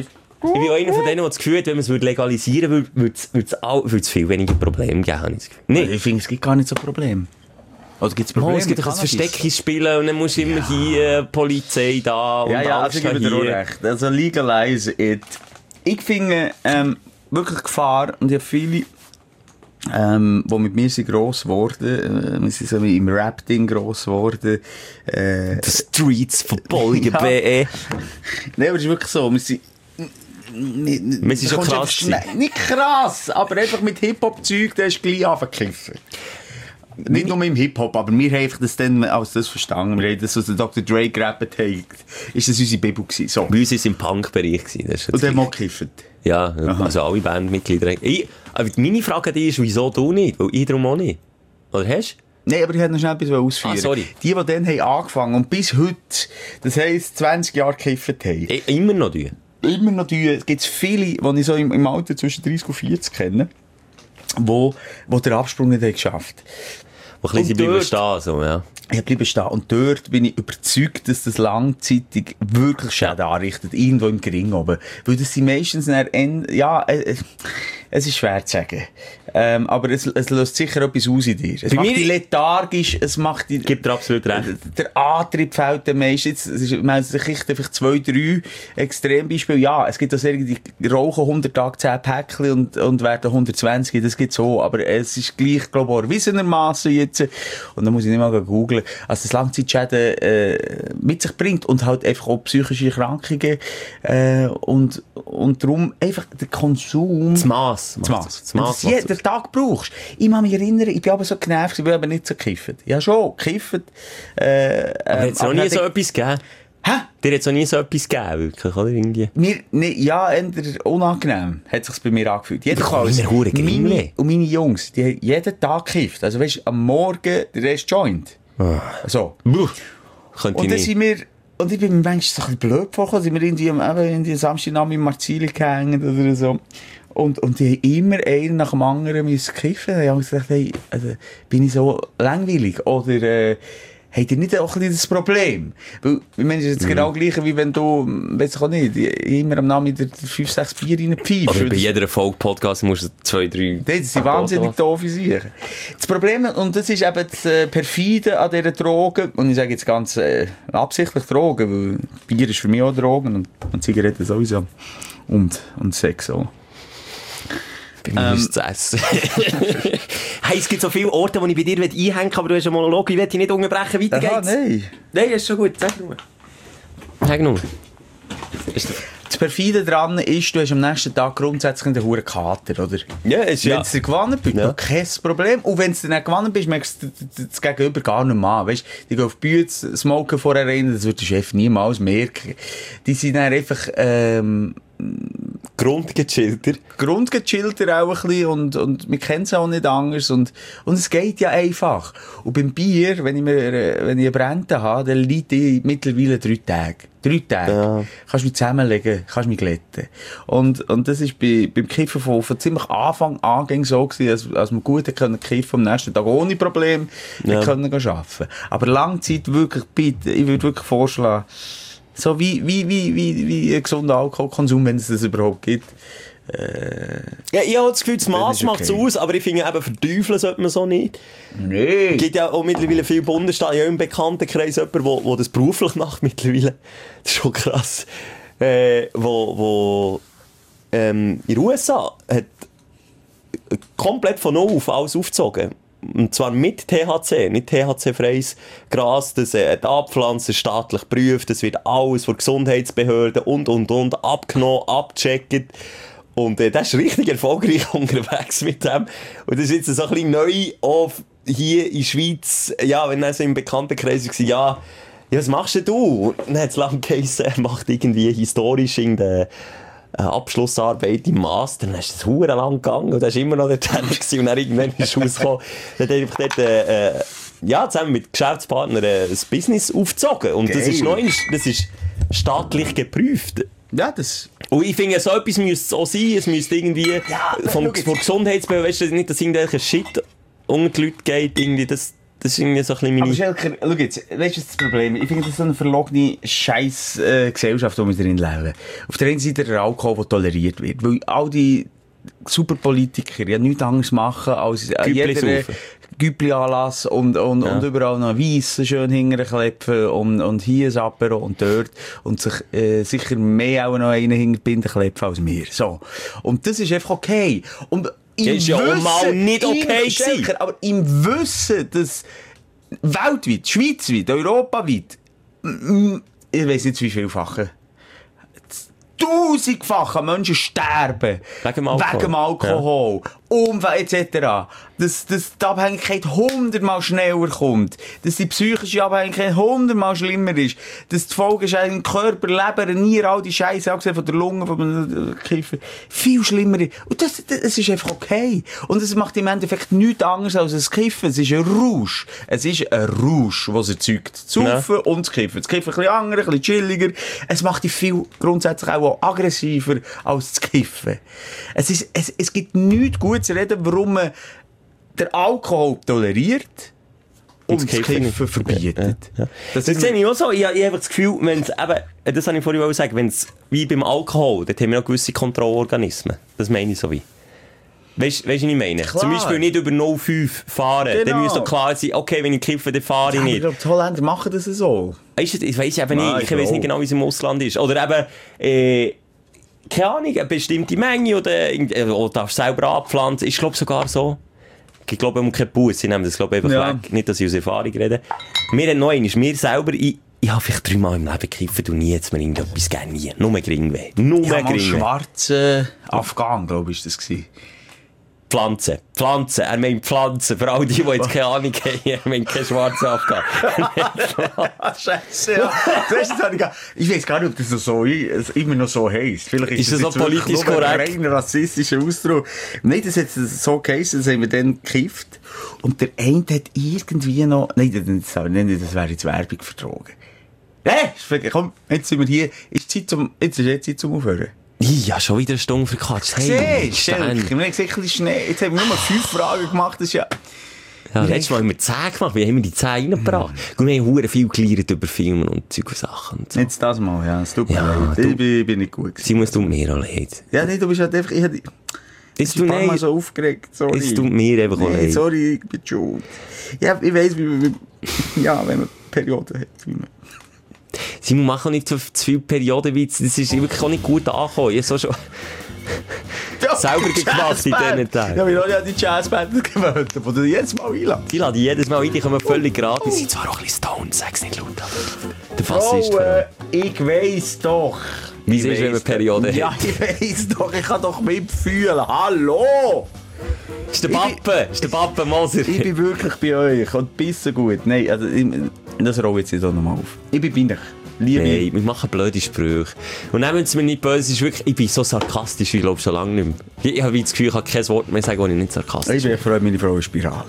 Ich bin auch einer von denen, der das Gefühl hat, wenn man es legalisieren würde, würde es viel weniger Probleme geben, habe ich das Gefühl. Nee. Ich finde, es gibt gar nicht so Probleme. Oder gibt es Probleme? Es gibt doch ein Verstecktes Spielen und dann musst du immer hier Polizei da und also ich gebe dir auch recht. Also legalize it. Ich finde wirklich Gefahr, und ich habe viele, die mit mir sind gross geworden, wir sind so im Rap-Ding gross geworden. The Streets von Bolligen BE. Nein, aber es ist wirklich so, wir sind schon krass. Nicht krass, aber einfach mit Hip-Hop-Zeug, da ist gleich angekiffen. Nicht nur im Hip-Hop, aber wir haben das dann als das verstanden. Wir haben das, was der Dr. Dre gerappt hat, ist das unsere Bibel gewesen. So. Bei uns war es im Punk-Bereich. Und der hat mal gekifft. Ja, also alle Bandmitglieder. Aber meine Frage an dich ist, wieso du nicht? Weil ich darum auch nicht. Oder hast du? Nein, aber ich wollte noch schnell etwas ausführen. Sorry. Die dann haben angefangen und bis heute, das heisst 20 Jahre gekifft haben. Immer noch die? Immer noch die. Es gibt viele, die ich so im Alter zwischen 30 und 40 kenne, wo den Absprung nicht geschafft haben. Wo ein bisschen bleiben stehen, so, ja. Ich bleibe stehen. Und dort bin ich überzeugt, dass das langzeitig wirklich Schäden anrichtet. Irgendwo im Gring oben. Weil das sind meistens es ist schwer zu sagen. Aber es löst sicher etwas aus in dir. Es macht dich lethargisch, es macht dich... Gibt dir absolut recht. Der Antrieb fehlt dem meisten. Es gibt einfach 2, 3 Extrembeispiele. Ja, es gibt auch solche, die rauchen 100 Tage 10 Päckchen und werden 120. Das gibt so. Aber es ist gleich, glaube ich, erwiesenermassen jetzt. Und da muss ich nicht mal googeln. Also das Langzeitschäden mit sich bringt. Und halt einfach auch psychische Erkrankungen. Und darum einfach der Konsum... Das Mass. Das jeden Tag brauchst. Ich kann mich erinnern, ich bin aber so genervt, ich bin aber nicht so gekifft. Ja schon, gekifft. Aber hat es noch nie so etwas gegeben? Hä? Dir hat es noch nie so etwas gegeben, wirklich, oder? Irgendwie? Ja, eher unangenehm hat es sich bei mir angefühlt. Jedenfalls, meine Jungs, die haben jeden Tag gekifft. Also weißt, am Morgen der Rest Joint. So. Und dann sind wir... Und ich bin mir manchmal so ein bisschen blöd vorgekommen, sind wir irgendwie Samstagnacht im Marzili gehängt oder so. Und die haben immer einen nach dem anderen kiffen. Da habe ich gedacht, hey, also, bin ich so langweilig? Oder habt ihr nicht auch ein bisschen das Problem? Weil, ich meine, es ist jetzt genau gleich, wie wenn du, weiss ich auch nicht, immer am Nachmittag 5, 6 Bier reinpfeifst. Oder bei jeder Folge Podcast musst du 2, 3... Das sind wahnsinnig doofe Sachen. Das Problem, und das ist eben das Perfide an dieser Drogen, und ich sage jetzt ganz absichtlich Drogen, weil Bier ist für mich auch Drogen und Zigaretten sowieso. Und Sex auch. Bei mir ist es zu essen. Hey, es gibt so viele Orte, wo ich bei dir einhängen will, aber du hast einen Monolog, ich will dich nicht unterbrechen. Weiter geht's. Nein. Nein, ist schon gut. Sag nur. Sag nur. Das Perfide daran ist, du hast am nächsten Tag grundsätzlich einen hohen Kater, oder? Ja, ist ja. Wenn du gewonnen bist, kein Problem. Und wenn du dann gewonnen bist, merkst du das Gegenüber gar nicht mehr an. Weißt, die gehen auf die Bühne, smoken vorher rein, das wird der Chef niemals merken. Die sind dann einfach, Grundgechillter auch ein bisschen und wir kennen es auch nicht anders und es geht ja einfach. Und beim Bier, wenn ich eine Brente habe, dann liegt die mittlerweile 3 Tage. 3 Tage. Ja. Kannst mich zusammenlegen, kannst mich glätten. Und das ist beim Kiffen von ziemlich Anfang an so gewesen, als man gut kiffen am nächsten Tag ohne Problem können arbeiten. Aber Langzeit wirklich, bitte, ich würde wirklich vorschlagen, so wie ein gesunder Alkoholkonsum, wenn es das überhaupt gibt. Ja, ich habe das Gefühl, das Mass macht es aus, aber ich finde eben, verteufeln sollte man so nicht. Nee. Es gibt ja auch mittlerweile viele Bundesstaaten, ja im Bekanntenkreis jemanden, der das beruflich macht mittlerweile. Das ist schon krass. Wo in den USA hat komplett von null auf alles aufgezogen. Und zwar mit THC, nicht THC-freies Gras, das abpflanzen, staatlich geprüft, das wird alles von Gesundheitsbehörden und abgenommen, abgecheckt. Und der ist richtig erfolgreich unterwegs mit dem. Und das ist jetzt so ein bisschen neu auch hier in der Schweiz, ja, wenn er so im Bekanntenkreis war, ja, was machst denn du? Und dann hat es lange geheißen, er macht irgendwie historisch in der Abschlussarbeit im Master, dann ist das verdammt lang gegangen und dann ist immer noch dort gewesen und dann irgendwann ist rausgekommen. Dann hat einfach dort, zusammen mit Geschäftspartnern ein Business aufgezogen. Und das ist staatlich geprüft. Ja, das... Und ich finde, so etwas müsste auch sein, es müsste irgendwie von Gesundheitsbehörden, weißt du, nicht, dass irgendwelcher Shit unter die Leute geht, irgendwie das Das ist irgendwie so ein bisschen meine... Aber Schelker, schau jetzt, weißt du, das Problem? Ich finde, das ist so eine verlogene Scheiß-Gesellschaft, in der wir drin leben. Auf der einen Seite der Alkohol, der toleriert wird. Weil all die Superpolitiker ja nichts anderes machen, als jeder Güppli-Anlass und überall noch Weiss schön hinterklepfen und hier ein Apero und dort und sich sicher mehr auch noch einen hinterbinden klepfen als wir. So. Und das ist einfach okay. Und das ist ja auch mal nicht okay gewesen. Aber im Wissen, dass weltweit, schweizweit, europaweit, ich weiss nicht wie vielfache, 1000-fache Menschen sterben. Wegen dem Alkohol. Umwelt etc. Dass die Abhängigkeit 100-mal schneller kommt. Dass die psychische Abhängigkeit 100-mal schlimmer ist. Dass die Folgen im Körper, Leber, Nieren, all die Scheiße, abgesehen von der Lunge, von dem Kiefer, viel schlimmer ist. Und das ist einfach okay. Und es macht im Endeffekt nichts anderes als ein Kiffen. Es ist ein Rausch. Es ist ein Rausch, was erzeugt. Das Saufen und das Kiffen. Das Kiffen ein bisschen anders, ein bisschen chilliger. Es macht dich viel grundsätzlich auch aggressiver als das Kiffen. Es gibt nichts gut zu reden, warum man den Alkohol toleriert und das Kiffen verbietet. Ja. Das sehe ich auch so. Ich habe einfach das Gefühl, wenn's eben, das habe ich vorhin gesagt, wenn es wie beim Alkohol, dort haben wir noch gewisse Kontrollorganismen. Das meine ich so wie. Weißt du, was ich meine? Klar. Zum Beispiel nicht über 0,5 fahren. Genau. Dann muss doch klar sein, okay, wenn ich kiffe, dann fahre ich nicht. Ich glaube, die Holländer machen das so. Ich weiss eben nicht. Ich weiss nicht genau, wie es im Ausland ist. Oder eben, keine Ahnung, eine bestimmte Menge oder darfst du selber abpflanzen. Ich glaube sogar so. Ich glaube, um keinen Bus. Ich nehme das einfach weg. Nicht, dass ich aus Erfahrung rede. Wir haben noch einmal, wir selber, ich habe vielleicht 3-mal im Leben gekifft und nie jetzt mir irgendetwas gerne nie. Nur Geringweh. Nur Geringweh. Schwarze Afghan, glaube ich, war das. Pflanzen. Er meint Pflanzen. Für all die jetzt keine Ahnung haben, er meint keine schwarze Afghan. Scheiße, ja. Ich weiß gar nicht, ob das so immer noch so heisst. Vielleicht ist das so politisch korrekt? Ein rein rassistischer Ausdruck. Nein, das hat so geheißen, das haben wir dann gekifft. Und der eine hat irgendwie noch... Nein, das wäre jetzt Werbung vertragen. Komm, jetzt sind wir hier. Jetzt ist Zeit zum Aufhören. Ja, schon wieder eine Stunde verquatscht. Hey, wir haben gesagt, schnell. Jetzt haben wir nur 5 Fragen gemacht. Das ist ja... Ja, letztes Mal haben wir 10 gemacht. Wie haben wir die 10 reingebracht? Und wir haben verdammt viel gelernt über Filme und Zeug und Sachen. Und so. Jetzt das mal, ja. Es tut mir leid. Ich bin nicht gut gewesen. Simon, es tut mir auch leid. Ja, nee, du bist halt einfach... Ich bin mal so aufgeregt. Sorry. Es tut mir einfach auch leid. Sorry, ich bin schuld. Ja, ich weiss, wie man... Ja, wenn man Perioden hat, wie man... Simon, mach auch nicht zu viel Periodenwitze. Das ist wirklich auch nicht gut angekommen. Ich habe so schon selber gemacht in diesen Tagen. Ja, wir haben ja die Jazzband gewöhnt, die du jedes Mal einladest. Die laden jedes Mal ein, die kommen völlig gratis. Die sind zwar auch ein bisschen stoned, sag's nicht laut. Der Bassist. Ich weiss doch. Wie ist es, wenn man Periode hat? Ja, ich weiss doch. Ich kann doch mitfühlen. Hallo! Ist der Pappe Moser. Ich bin wirklich bei euch und bist so gut. Nein, also, das rolle jetzt auch nochmal auf. Ich bin bei euch. Nein, wir machen blöde Sprüche. Und nehmen Sie mir nicht böse, ist wirklich, ich bin so sarkastisch, ich glaube schon lange nicht mehr. Ich habe das Gefühl, ich kann kein Wort mehr sagen, wo ich nicht sarkastisch bin. Ich bin froh, meine Frau ist Spirale.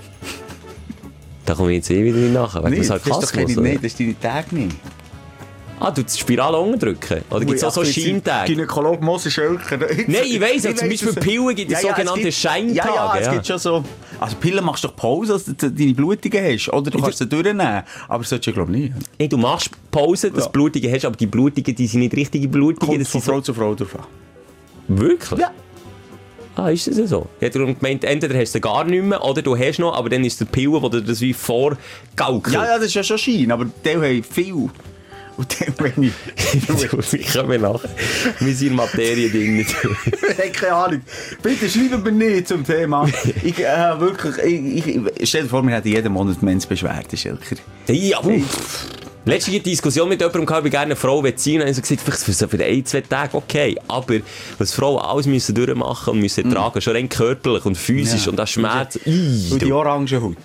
Da komme ich jetzt wieder nachher, wegen Sarkasmus. Nein, das ist deine Tage nicht. Ah, du die Spirale unterdrücken? Oder gibt es auch so Scheintage? Gynäkologe Moser Schelker. Nein, ich weiss, zum Beispiel Pillen gibt es sogenannte Scheintage. Ja, es gibt schon so... Also Pillen machst du doch Pause, dass du deine Blutungen hast. Oder du kannst sie durchnehmen. Aber das solltest du, glaube ich, nicht. Nein, du machst Pause, dass du Blutungen hast, aber die Blutungen, die sind nicht richtige Blutungen. Kommt von Frau zu Frau drauf an. Wirklich? Ja. Ah, ist das so? Ich hätte gemeint, entweder hast du gar nicht mehr, oder du hast noch, aber dann ist der Pille, wo du das wie vorgaukelt. Ja, das ist ja schon Schein, aber die haben viel... Und dann bin ich komme nach. Wir sind in Materie drin. Ich habe keine Ahnung. Bitte schreiben wir nicht zum Thema. Stell dir vor, wir hätten jeden Monat Mensbeschwerden, Schelker. Ja, letzte Diskussion mit jemandem gehabt, wie gerne eine Frau sein will. Und ich habe gesagt, vielleicht für 1-2 Tage okay. Aber was Frauen alles müssen durchmachen und müssen tragen, schon rein körperlich und physisch und das Schmerz. Und die orange Haut.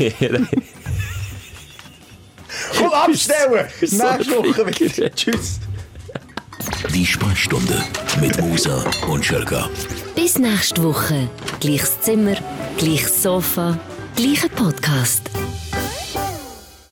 Komm, abstellen! Nächste Woche wieder. Tschüss. Die Sprechstunde mit Musa und Schelker. Bis nächste Woche. Gleiches Zimmer, gleiches Sofa, gleicher Podcast.